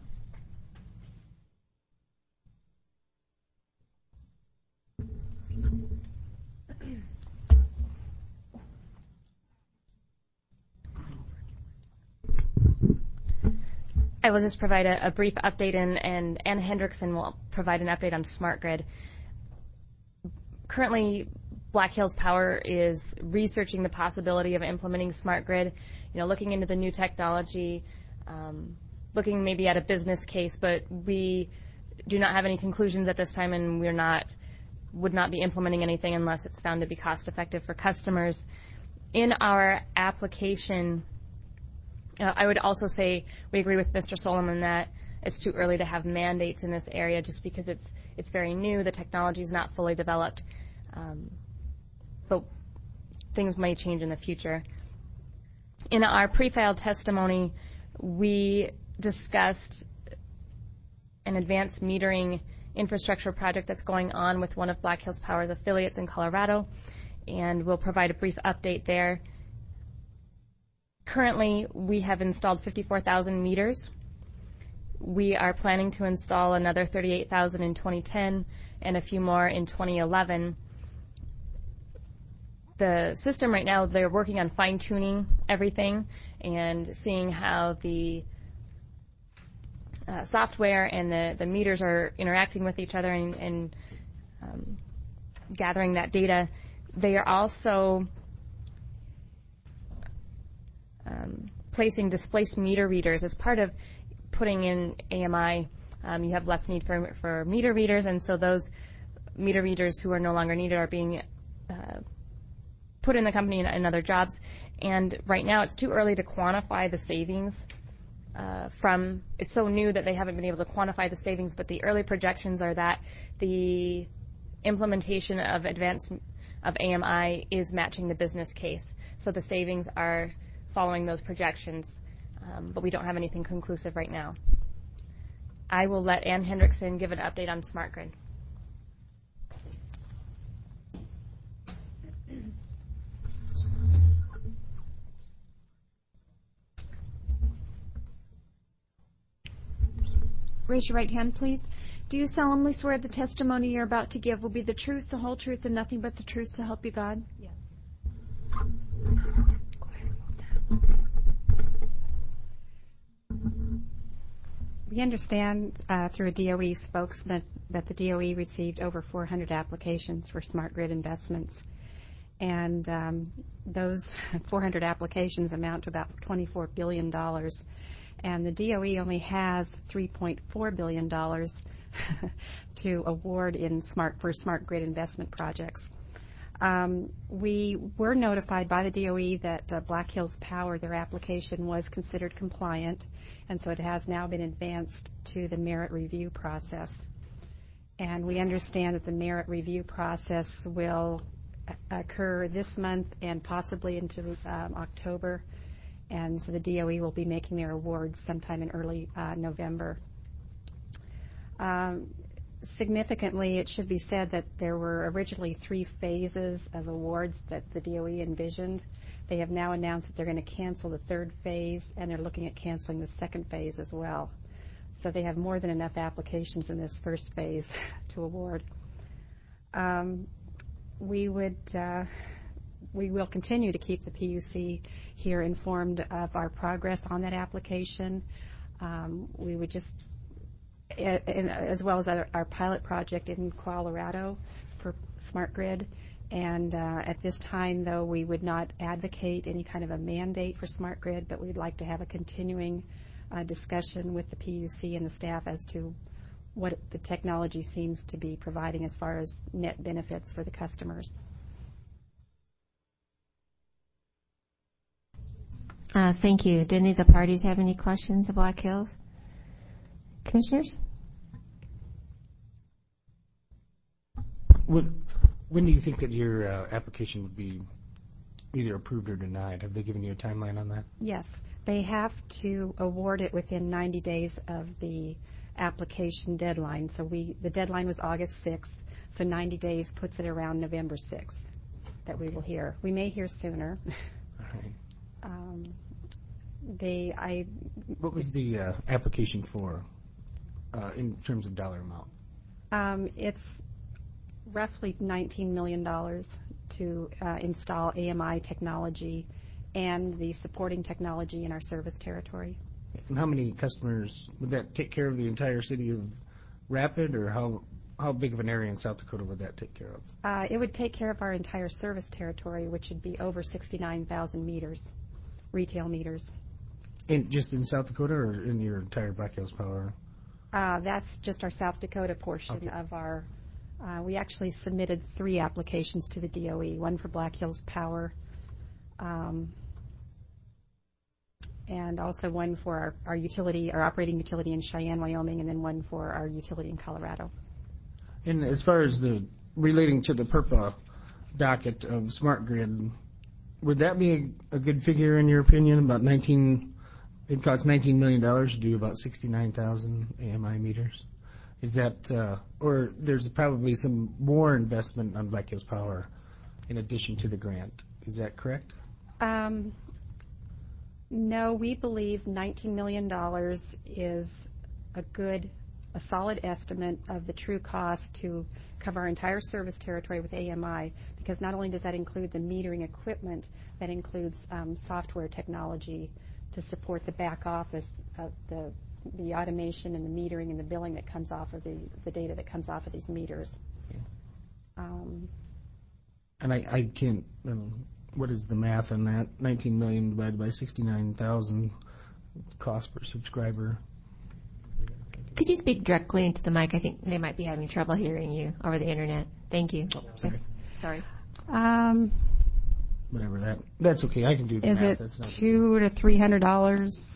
I will just provide a, a brief update, and, and Ann Hendrickson will provide an update on Smart Grid. Currently, Black Hills Power is researching the possibility of implementing Smart Grid, you know, looking into the new technology, um, looking maybe at a business case, but we do not have any conclusions at this time, and we're not, would not be implementing anything unless it's found to be cost effective for customers. In our application, Uh, I would also say we agree with Mister Solomon that it's too early to have mandates in this area just because it's it's very new. The technology is not fully developed, um, but things may change in the future. In our pre-filed testimony, we discussed an advanced metering infrastructure project that's going on with one of Black Hills Power's affiliates in Colorado, and we'll provide a brief update there. Currently, we have installed fifty-four thousand meters. We are planning to install another thirty-eight thousand in twenty ten and a few more in twenty eleven. The system right now, they're working on fine-tuning everything and seeing how the uh, software and the, the meters are interacting with each other and, and um, gathering that data. They are also Um, placing displaced meter readers as part of putting in A M I. Um, you have less need for, for meter readers, and so those meter readers who are no longer needed are being uh, put in the company in, in other jobs. And right now it's too early to quantify the savings uh, from, it's so new that they haven't been able to quantify the savings, but the early projections are that the implementation of advanced of A M I is matching the business case. So the savings are following those projections, um, but we don't have anything conclusive right now. I will let Ann Hendrickson give an update on Smart Grid.
Raise your right hand, please. Do you solemnly swear the testimony you're about to give will be the truth, the whole truth, and nothing but the truth, so help you God?
Yes.
We understand uh, through a D O E spokesman that the D O E received over four hundred applications for smart grid investments. And um, those four hundred applications amount to about twenty-four billion dollars. And the D O E only has three point four billion dollars to award in smart for smart grid investment projects. Um, we were notified by the D O E that uh, Black Hills Power, their application was considered compliant, and so it has now been advanced to the merit review process. And we understand that the merit review process will occur this month and possibly into um, October, and so the D O E will be making their awards sometime in early uh, November. Um, significantly, it should be said that there were originally three phases of awards that the D O E envisioned. They have now announced that they're going to cancel the third phase, and they're looking at canceling the second phase as well. So they have more than enough applications in this first phase to award. Um, we would, uh, we will continue to keep the P U C here informed of our progress on that application. Um, we would just, and as well as our, our pilot project in Colorado for Smart Grid. And uh, at this time, though, we would not advocate any kind of a mandate for Smart Grid, but we'd like to have a continuing uh, discussion with the P U C and the staff as to what the technology seems to be providing as far as net benefits for the customers.
Uh, thank you. Did any of the parties have any questions of Black Hills? Commissioners?
When, when do you think that your uh, application would be either approved or denied? Have they given you a timeline on that?
Yes. They have to award it within ninety days of the application deadline. So we, the deadline was August sixth, so ninety days puts it around November sixth that we will hear. We may hear sooner.
All right.
Um, they, I.
What was the uh, application for uh, in terms of dollar amount?
Um, it's roughly nineteen million dollars to uh, install A M I technology and the supporting technology in our service territory.
And how many customers would that take care of? The entire city of Rapid, or how how big of an area in South Dakota would that take care of?
Uh, it would take care of our entire service territory, which would be over sixty-nine thousand meters, retail meters.
In just in South Dakota, or in your entire Black Hills Power?
Uh, that's just our South Dakota portion okay. of our. Uh, we actually submitted three applications to the D O E. One for Black Hills Power. Um, and also one for our, our utility, our operating utility in Cheyenne, Wyoming, and then one for our utility in Colorado.
And as far as the relating to the PURPA docket of Smart Grid, would that be a, a good figure in your opinion? About nineteen, it costs nineteen million dollars to do about sixty-nine thousand A M I meters. Is that, uh, or there's probably some more investment on Black Hills Power in addition to the grant. Is that correct?
Um, no, we believe nineteen million dollars is a good, a solid estimate of the true cost to cover our entire service territory with A M I, because not only does that include the metering equipment, that includes um, software technology to support the back office, uh, the the automation and the metering and the billing that comes off of the, the data that comes off of these meters.
Okay.
Um,
and I, I can't, um, what is the math on that? nineteen million divided by sixty-nine thousand cost per subscriber.
Could you speak directly into the mic? I think they might be having trouble hearing you over the internet. Thank you.
Oh, sorry.
Sorry.
Um,
Whatever that, that's okay. I can do the
is
math.
it
That's not
two to three hundred dollars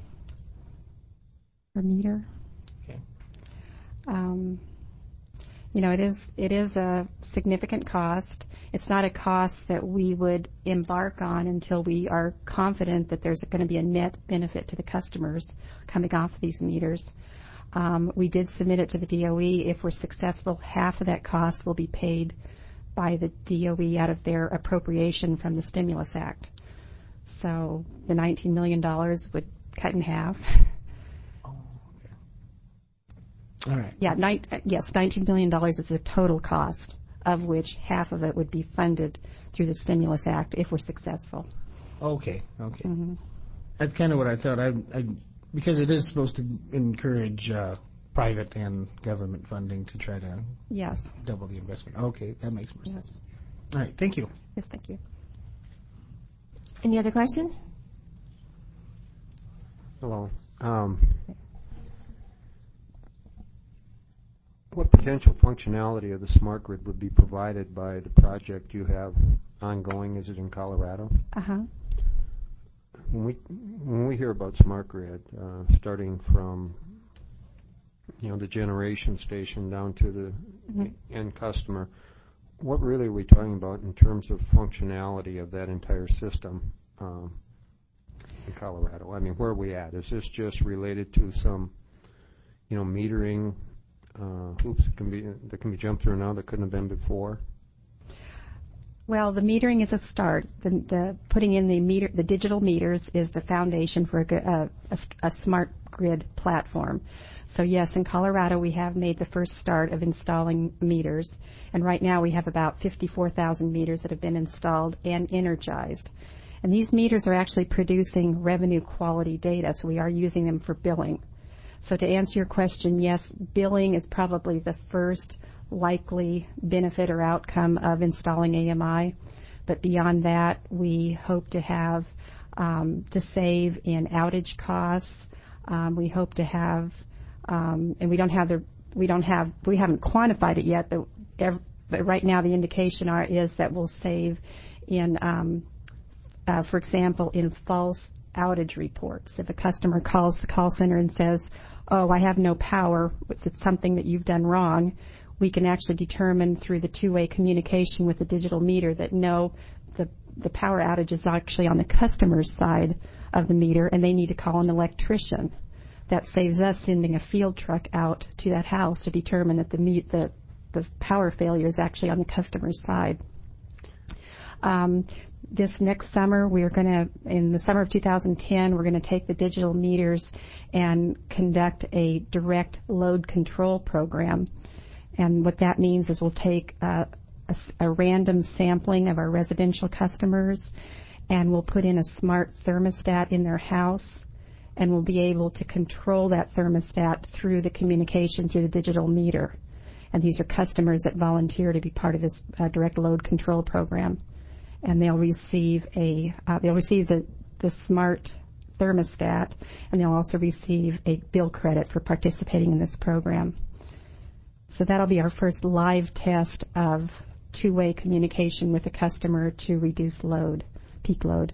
per meter?
Okay.
Um, you know, it is it is a significant cost. It's not a cost that we would embark on until we are confident that there's going to be a net benefit to the customers coming off of these meters. Um, we did submit it to the D O E. If we're successful, half of that cost will be paid by the D O E out of their appropriation from the Stimulus Act. So the nineteen million dollars would cut in half.
All right.
Yeah, ni- yes, nineteen million dollars is the total cost, of which half of it would be funded through the Stimulus Act if we're successful.
Okay, okay.
Mm-hmm.
That's kind of what I thought. I, I because it is supposed to encourage uh, private and government funding to try to
yes.
double the investment. Okay, that makes more
yes.
sense. All right, thank you.
Yes, thank you.
Any other questions?
Hello. Um, what potential functionality of the smart grid would be provided by the project you have ongoing? Is it in Colorado?
Uh-huh.
When we when we hear about smart grid, uh, starting from you know the generation station down to the mm-hmm. end customer, what really are we talking about in terms of functionality of that entire system um, in Colorado? I mean, where are we at? Is this just related to some you know metering uh, hoops that can be that can be jumped through now that couldn't have been before?
Well, the metering is a start. The, the putting in the meter, the digital meters, is the foundation for a, a, a smart grid platform. So yes, in Colorado we have made the first start of installing meters, and right now we have about fifty-four thousand meters that have been installed and energized. And these meters are actually producing revenue quality data, so we are using them for billing. So to answer your question, yes, billing is probably the first likely benefit or outcome of installing A M I, but beyond that, we hope to have um, to save in outage costs. Um, we hope to have, um, and we don't have the, we don't have, we haven't quantified it yet, but, ev- but right now the indication are, is that we'll save in, um, uh, for example, in false outage reports. If a customer calls the call center and says, "Oh, I have no power," it's something that you've done wrong, we can actually determine through the two-way communication with the digital meter that no, the, the power outage is actually on the customer's side of the meter and they need to call an electrician. That saves us sending a field truck out to that house to determine that the, meet, the, the power failure is actually on the customer's side. Um, this next summer, we're going to, in the summer of two thousand ten, we're going to take the digital meters and conduct a direct load control program. And what that means is we'll take uh, a, a random sampling of our residential customers, and we'll put in a smart thermostat in their house, and we'll be able to control that thermostat through the communication through the digital meter. And these are customers that volunteer to be part of this uh, direct load control program, and they'll receive a uh, they'll receive the the smart thermostat, and they'll also receive a bill credit for participating in this program. So that'll be our first live test of two-way communication with the customer to reduce load, peak load.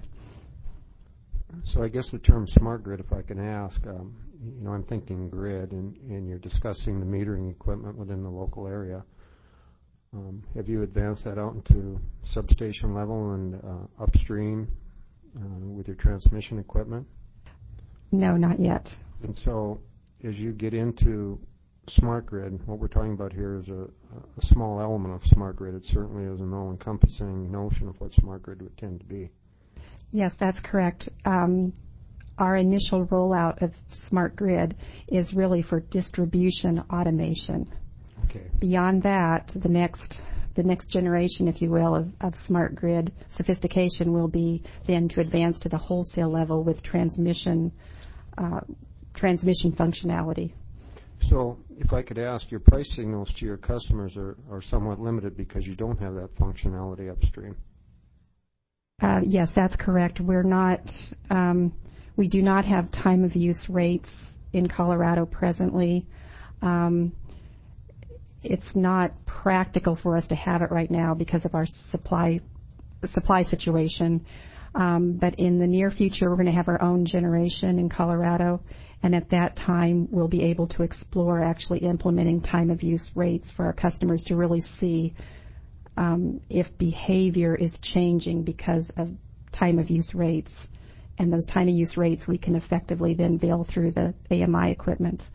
So I guess the term smart grid, if I can ask, um, you know, I'm thinking grid, and, and you're discussing the metering equipment within the local area. Um, have you advanced that out into substation level and uh, upstream uh, with your transmission equipment?
No, not yet.
And so as you get into smart grid, what we're talking about here is a, a small element of smart grid. It certainly is an all-encompassing notion of what smart grid would tend to be.
Yes, that's correct. Um, our initial rollout of smart grid is really for distribution automation.
Okay.
Beyond that, the next the next generation, if you will, of, of smart grid sophistication will be then to advance to the wholesale level with transmission uh, transmission functionality.
So if I could ask, your price signals to your customers are, are somewhat limited because you don't have that functionality upstream.
Uh, yes, that's correct. We're not, um, we do not have time of use rates in Colorado presently. Um, it's not practical for us to have it right now because of our supply supply situation. Um, but in the near future, we're going to have our own generation in Colorado, and at that time, we'll be able to explore actually implementing time of use rates for our customers to really see um, if behavior is changing because of time of use rates. And those time of use rates we can effectively then bill through the A M I equipment.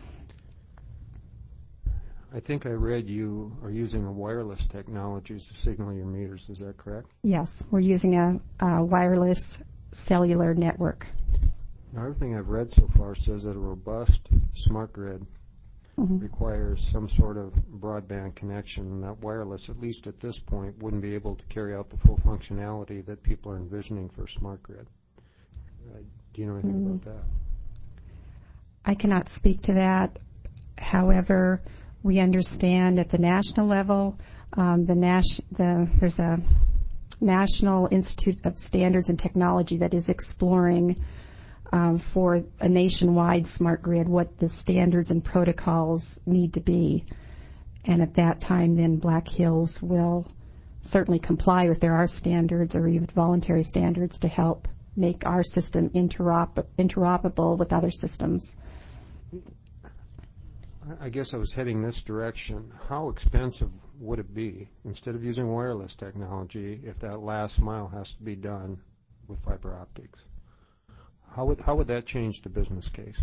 I think I read you are using a wireless technology to signal your meters. Is that correct?
Yes, we're using a, a wireless cellular network.
Now, everything I've read so far says that a robust smart grid mm-hmm. requires some sort of broadband connection, and that wireless, at least at this point, wouldn't be able to carry out the full functionality that people are envisioning for a smart grid. Uh, do you know anything mm-hmm. about that?
I cannot speak to that. However, we understand at the national level, um, the, Nas- the there's a National Institute of Standards and Technology that is exploring um, for a nationwide smart grid what the standards and protocols need to be. and at that time, then Black Hills will certainly comply if there are standards or even voluntary standards to help make our system interop- interoperable with other systems.
I guess I was heading this direction. How expensive would it be, instead of using wireless technology, if that last mile has to be done with fiber optics? How would, how would that change the business case?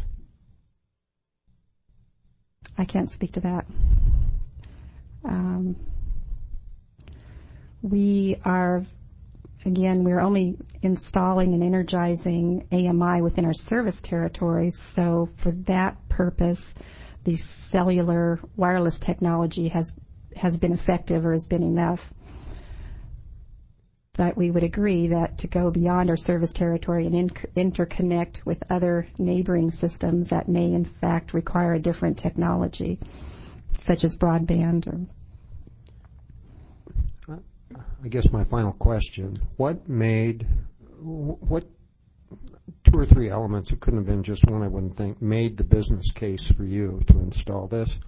I can't speak to that. Um, we are, again, we're only installing and energizing A M I within our service territories, so for that purpose, the cellular wireless technology has has been effective or has been enough. But we would agree that to go beyond our service territory and in- interconnect with other neighboring systems that may in fact require a different technology, such as broadband. Or
I guess my final question, what made, what two or three elements, it couldn't have been just one I wouldn't think, made the business case for you to install this?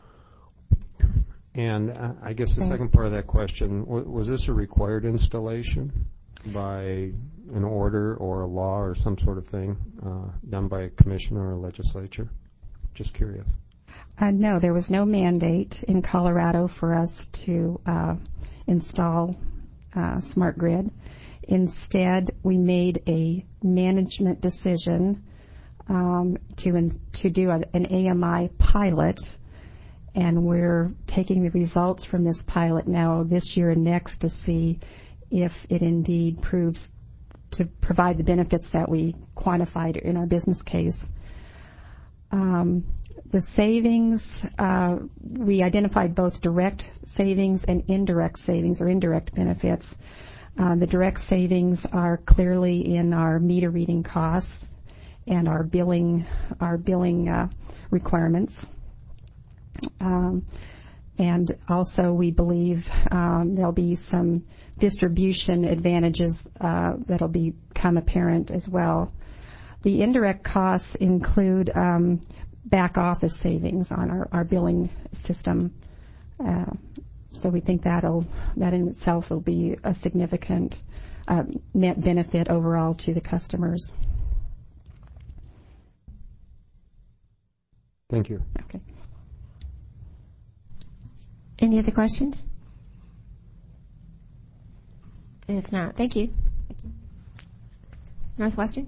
And uh, I guess the
okay.
second part of that question, w- was this a required installation by an order or a law or some sort of thing uh, done by a commission or a legislature? Just curious.
Uh, no, there was no mandate in Colorado for us to uh, install uh, Smart Grid. Instead, we made a management decision um, to in, to do a, an A M I pilot, and we're taking the results from this pilot now this year and next to see if it indeed proves to provide the benefits that we quantified in our business case. Um, the savings, uh, we identified both direct savings and indirect savings or indirect benefits. Uh, the direct savings are clearly in our meter reading costs and our billing, our billing uh, requirements. Um, and also we believe um, there'll be some distribution advantages uh, that'll become apparent as well. The indirect costs include um, back office savings on our, our billing system. Uh, so we think that'll, that in itself will be a significant uh, net benefit overall to the customers.
Thank you.
Okay.
Any other questions? If not, thank you. Thank you. Northwestern?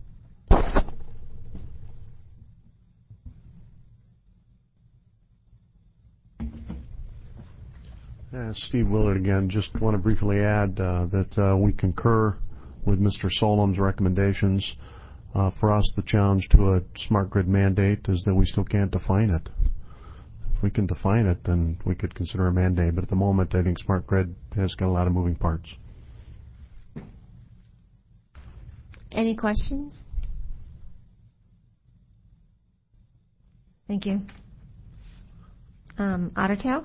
Uh, Steve Willard again. Just want to briefly add uh, that uh, we concur with Mister Solom's recommendations. Uh, for us, the challenge to a smart grid mandate is that we still can't define it. If we can define it, then we could consider a mandate. But at the moment, I think smart grid has got a lot of moving parts.
Any questions? Thank you. Um, Otter Tail?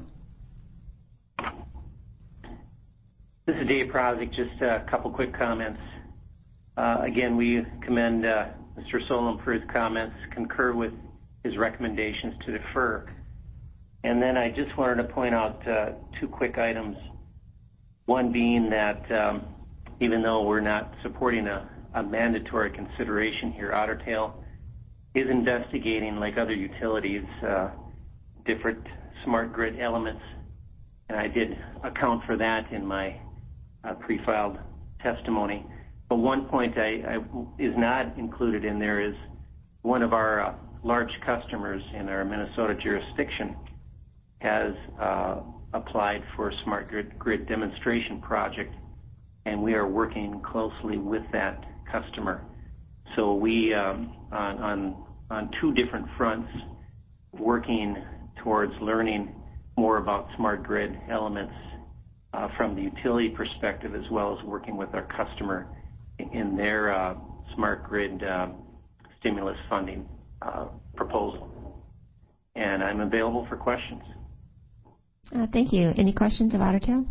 This is Dave Prozik. Just a couple quick comments. Uh, again, we commend uh, Mister Solom for his comments, concur with his recommendations to defer. And then I just wanted to point out uh, two quick items. One being that um, even though we're not supporting a, a mandatory consideration here, Otter Tail is investigating, like other utilities, uh, different smart grid elements. And I did account for that in my uh, pre-filed testimony. But one point I, I, is not included in there is one of our uh, large customers in our Minnesota jurisdiction has uh, applied for a smart grid, grid demonstration project, and we are working closely with that customer. So we, um, on, on, on two different fronts, working towards learning more about smart grid elements uh, from the utility perspective, as well as working with our customer in their uh, smart grid uh, stimulus funding uh, proposal. And I'm available for questions.
Uh, thank you. Any questions of Otter Tail?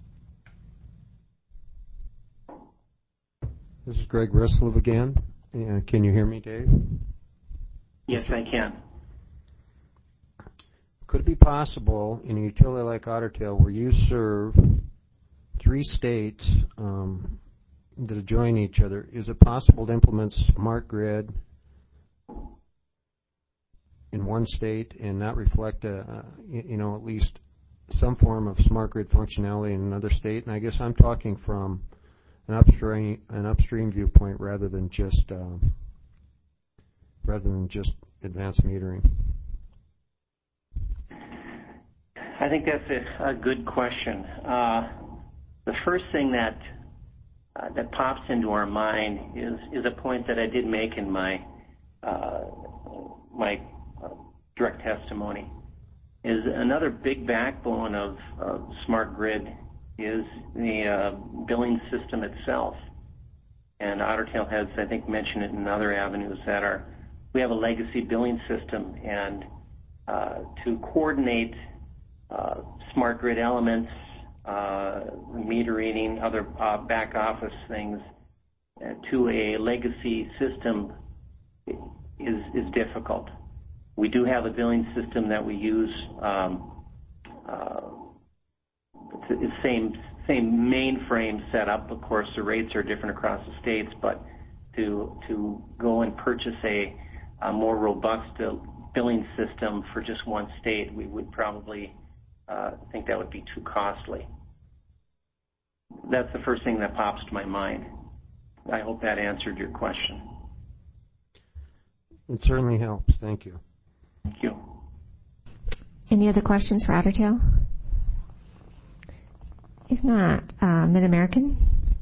This is Greg Rislov again. Uh, can you hear me, Dave?
Yes, I can.
could it be possible in a utility like Otter Tail, where you serve three states um, that adjoin each other, is it possible to implement smart grid in one state and not reflect, a, a, you know, at least some form of smart grid functionality in another state? And I guess I'm talking from an upstream an upstream viewpoint rather than just uh, rather than just advanced metering.
I think that's a, a good question. Uh, the first thing that uh, that pops into our mind is is a point that I did make in my uh, my uh, direct testimony. Is another big backbone of, of smart grid is the uh, billing system itself. And Otter Tail has, I think, mentioned it in other avenues that are, we have a legacy billing system, and uh, to coordinate uh, smart grid elements, uh, meter reading, other uh, back office things uh, to a legacy system is, is difficult. We do have a billing system that we use. Um, uh, it's the same same mainframe setup. Of course, the rates are different across the states, but to to go and purchase a, a more robust uh, billing system for just one state, we would probably uh, think that would be too costly. That's the first thing that pops to my mind. I hope that answered your question.
It certainly helps. Thank you.
Thank you.
Any other questions for Otter Tail? If not, uh, Mid-American?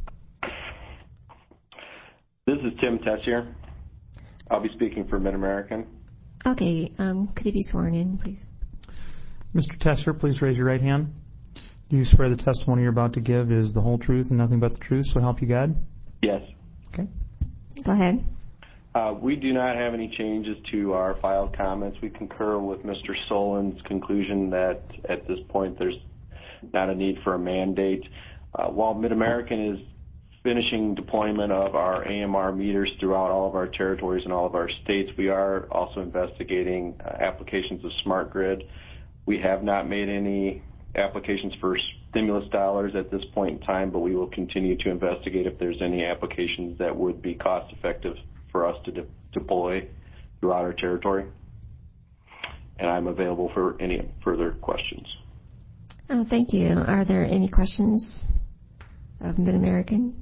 This is Tim Tessier. I'll be speaking for Mid-American.
Okay, um, could you be sworn in, please?
Mister Tessier, please raise your right hand. Do you swear the testimony you're about to give is the whole truth and nothing but the truth, so help you God?
Yes.
Okay.
Go ahead.
Uh, we do not have any changes to our filed comments. We concur with Mister Solon's conclusion that at this point there's not a need for a mandate. Uh, while Mid-American is finishing deployment of our A M R meters throughout all of our territories and all of our states, we are also investigating uh, applications of smart grid. We have not made any applications for stimulus dollars at this point in time, but we will continue to investigate if there's any applications that would be cost effective for us to de- deploy throughout our territory. And I'm available for any further questions.
Oh, thank you. Are there any questions of Mid-American?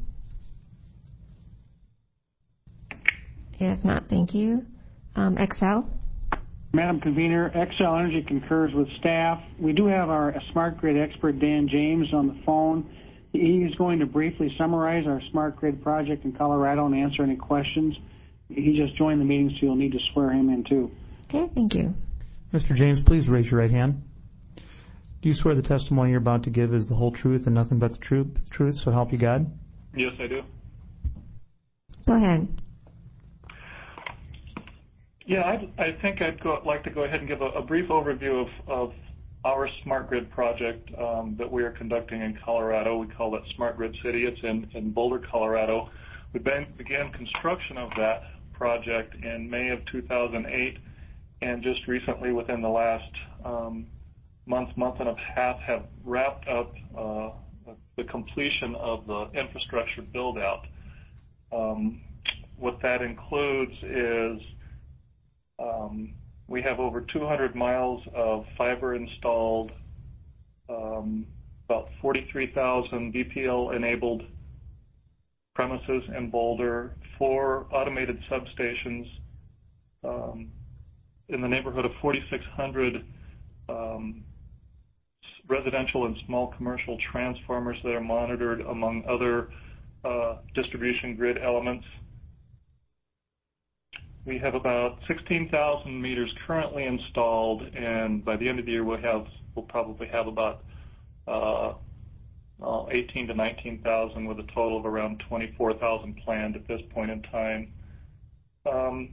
If not, thank you. Um, Excel?
Madam Convener, Excel Energy concurs with staff. We do have our smart grid expert, Dan James, on the phone. He is going to briefly summarize our smart grid project in Colorado and answer any questions. He just joined the meeting, so you'll need to swear him in, too.
Okay, thank you.
Mister James, please raise your right hand. Do you swear the testimony you're about to give is the whole truth and nothing but the truth, truth so help you God?
Yes, I do.
Go ahead.
Yeah, I'd, I think I'd go, like to go ahead and give a, a brief overview of, of our smart grid project um, that we are conducting in Colorado. We call it Smart Grid City. It's in, in Boulder, Colorado. We began construction of that project in May of two thousand eight, and just recently, within the last um, month, month and a half, have wrapped up uh, the completion of the infrastructure build-out. Um, what that includes is um, we have over two hundred miles of fiber installed, um, about forty-three thousand B P L-enabled premises in Boulder, four automated substations, um, in the neighborhood of forty-six hundred um, residential and small commercial transformers that are monitored, among other uh, distribution grid elements. We have about sixteen thousand meters currently installed, and by the end of the year we'll have we'll probably have about uh, uh, eighteen to nineteen thousand, with a total of around twenty-four thousand planned at this point in time. Um,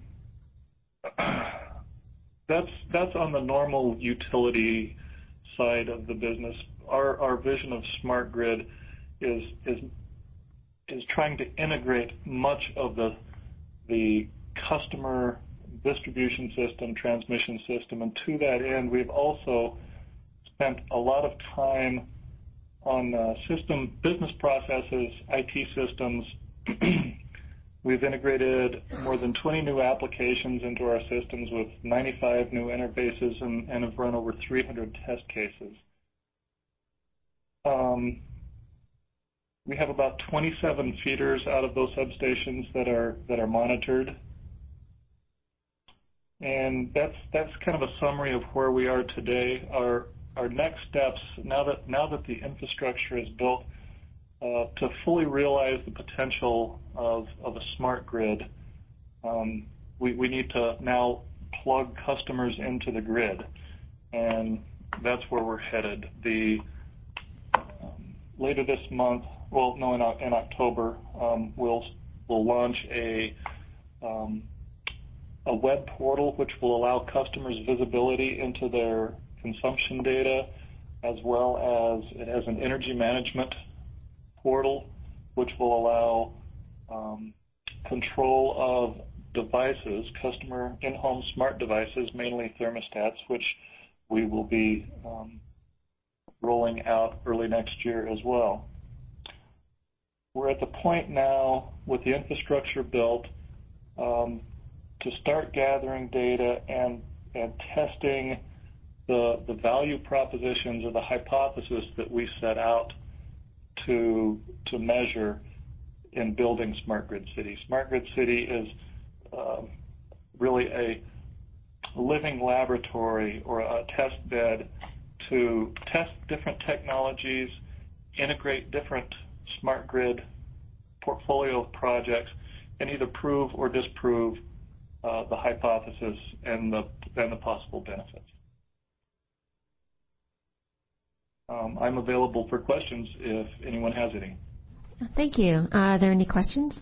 that's that's on the normal utility side of the business. Our our vision of smart grid is is is trying to integrate much of the the customer distribution system, transmission system, and to that end, we've also spent a lot of time on uh, system business processes, I T systems. We've integrated more than twenty new applications into our systems with ninety-five new interfaces and, and have run over three hundred test cases. Um, we have about twenty-seven feeders out of those substations that are that are monitored. And that's that's kind of a summary of where we are today. Our our next steps, now that now that the infrastructure is built, uh, to fully realize the potential of of a smart grid, um, we we need to now plug customers into the grid, and that's where we're headed. The um, later this month, well, no, in, in October, um, we'll we'll launch a um, a web portal which will allow customers visibility into their consumption data, as well as it has an energy management portal which will allow um, control of devices, customer in-home smart devices, mainly thermostats, which we will be um, rolling out early next year as well. We're at the point now with the infrastructure built um, to start gathering data and, and testing the, the value propositions or the hypothesis that we set out to, to measure in building Smart Grid City. Smart Grid City is uh, really a living laboratory or a test bed to test different technologies, integrate different smart grid portfolio of projects, and either prove or disprove Uh, the hypothesis and the and the possible benefits. Um, I'm available for questions if anyone has any.
Thank you. Uh, are there any questions?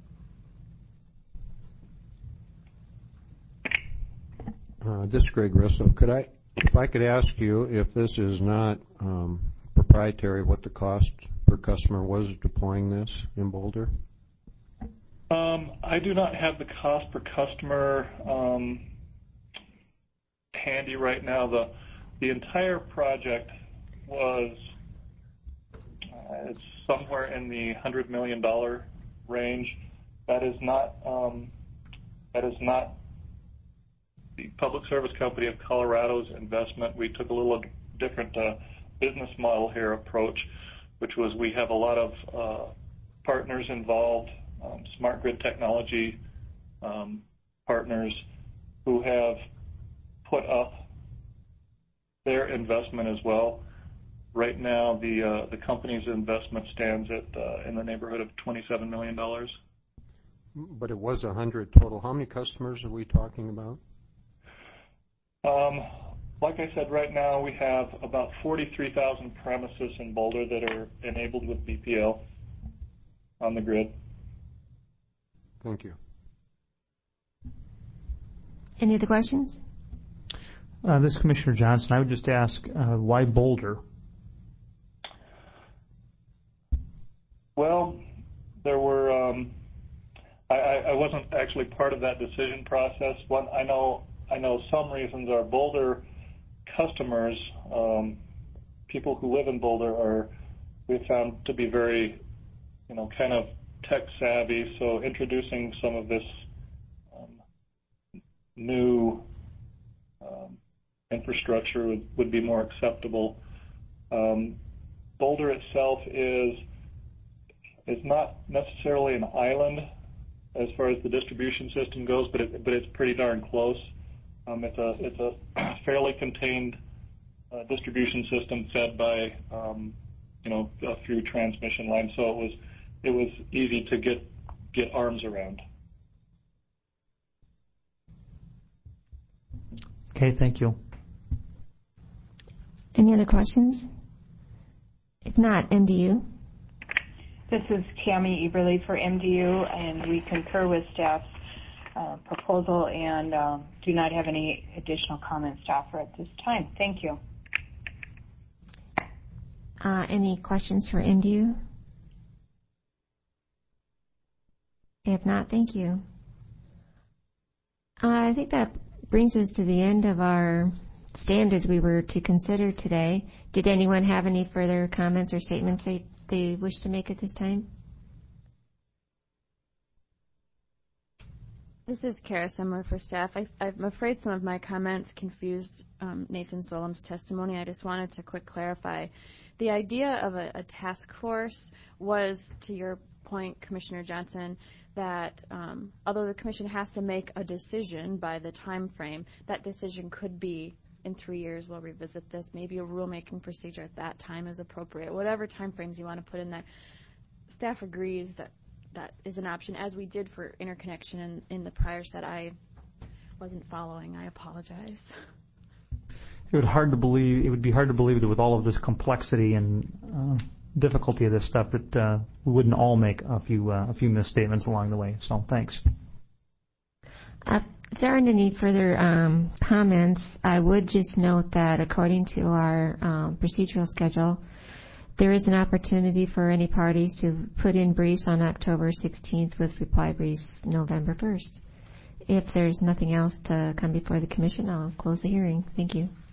Uh, this is Greg Russo. Could I, if I could ask you, if this is not um, proprietary, what the cost per customer was deploying this in Boulder?
Um, I do not have the cost per customer um, handy right now. The the entire project was uh, it's somewhere in the hundred million dollar range. That is not um, that is not the Public Service Company of Colorado's investment. We took a little different uh, business model here approach, which was we have a lot of uh, partners involved. Um, smart grid technology um, partners who have put up their investment as well. Right now, the uh, the company's investment stands at uh, in the neighborhood of twenty-seven million dollars.
But it was a hundred total. How many customers are we talking about?
Um, like I said, right now we have about forty-three thousand premises in Boulder that are enabled with B P L on the grid.
Thank you.
Any other questions?
Uh, this is Commissioner Johnson. I would just ask, uh, why Boulder?
Well, there were. Um, I, I wasn't actually part of that decision process. One, I know. I know some reasons are Boulder customers, um, people who live in Boulder, are we found to be very, you know, kind of tech savvy, so introducing some of this um, new um, infrastructure would, would be more acceptable. Um, Boulder itself is is not necessarily an island as far as the distribution system goes, but it, but it's pretty darn close. Um, it's a it's a fairly contained uh, distribution system fed by um, you know a few transmission lines, so it was. It was easy to get get arms around.
Okay, thank you.
Any other questions? If not, M D U.
This is Tammy Eberly for M D U, and we concur with staff's uh, proposal and uh, do not have any additional comments to offer at this time. Thank you.
Uh, any questions for M D U? If not, thank you. Uh, I think that brings us to the end of our standards we were to consider today. Did anyone have any further comments or statements they, they wish to make at this time?
This is Kara Semler for staff. I, I'm afraid some of my comments confused um, Nathan Solom's testimony. I just wanted to quick clarify. The idea of a, a task force was, to your point, Commissioner Johnson, that um, although the Commission has to make a decision by the time frame, that decision could be in three years we'll revisit this. Maybe a rulemaking procedure at that time is appropriate. Whatever time frames you want to put in there. Staff agrees that that is an option, as we did for interconnection in, in the prior set. I wasn't following. I apologize.
It would hard to believe. It would be hard to believe that with all of this complexity and uh, difficulty of this stuff, that uh, we wouldn't all make a few uh, a few misstatements along the way. So thanks.
Uh, if there aren't any further um, comments, I would just note that according to our um, procedural schedule, there is an opportunity for any parties to put in briefs on October sixteenth with reply briefs November first. If there's nothing else to come before the Commission, I'll close the hearing. Thank you.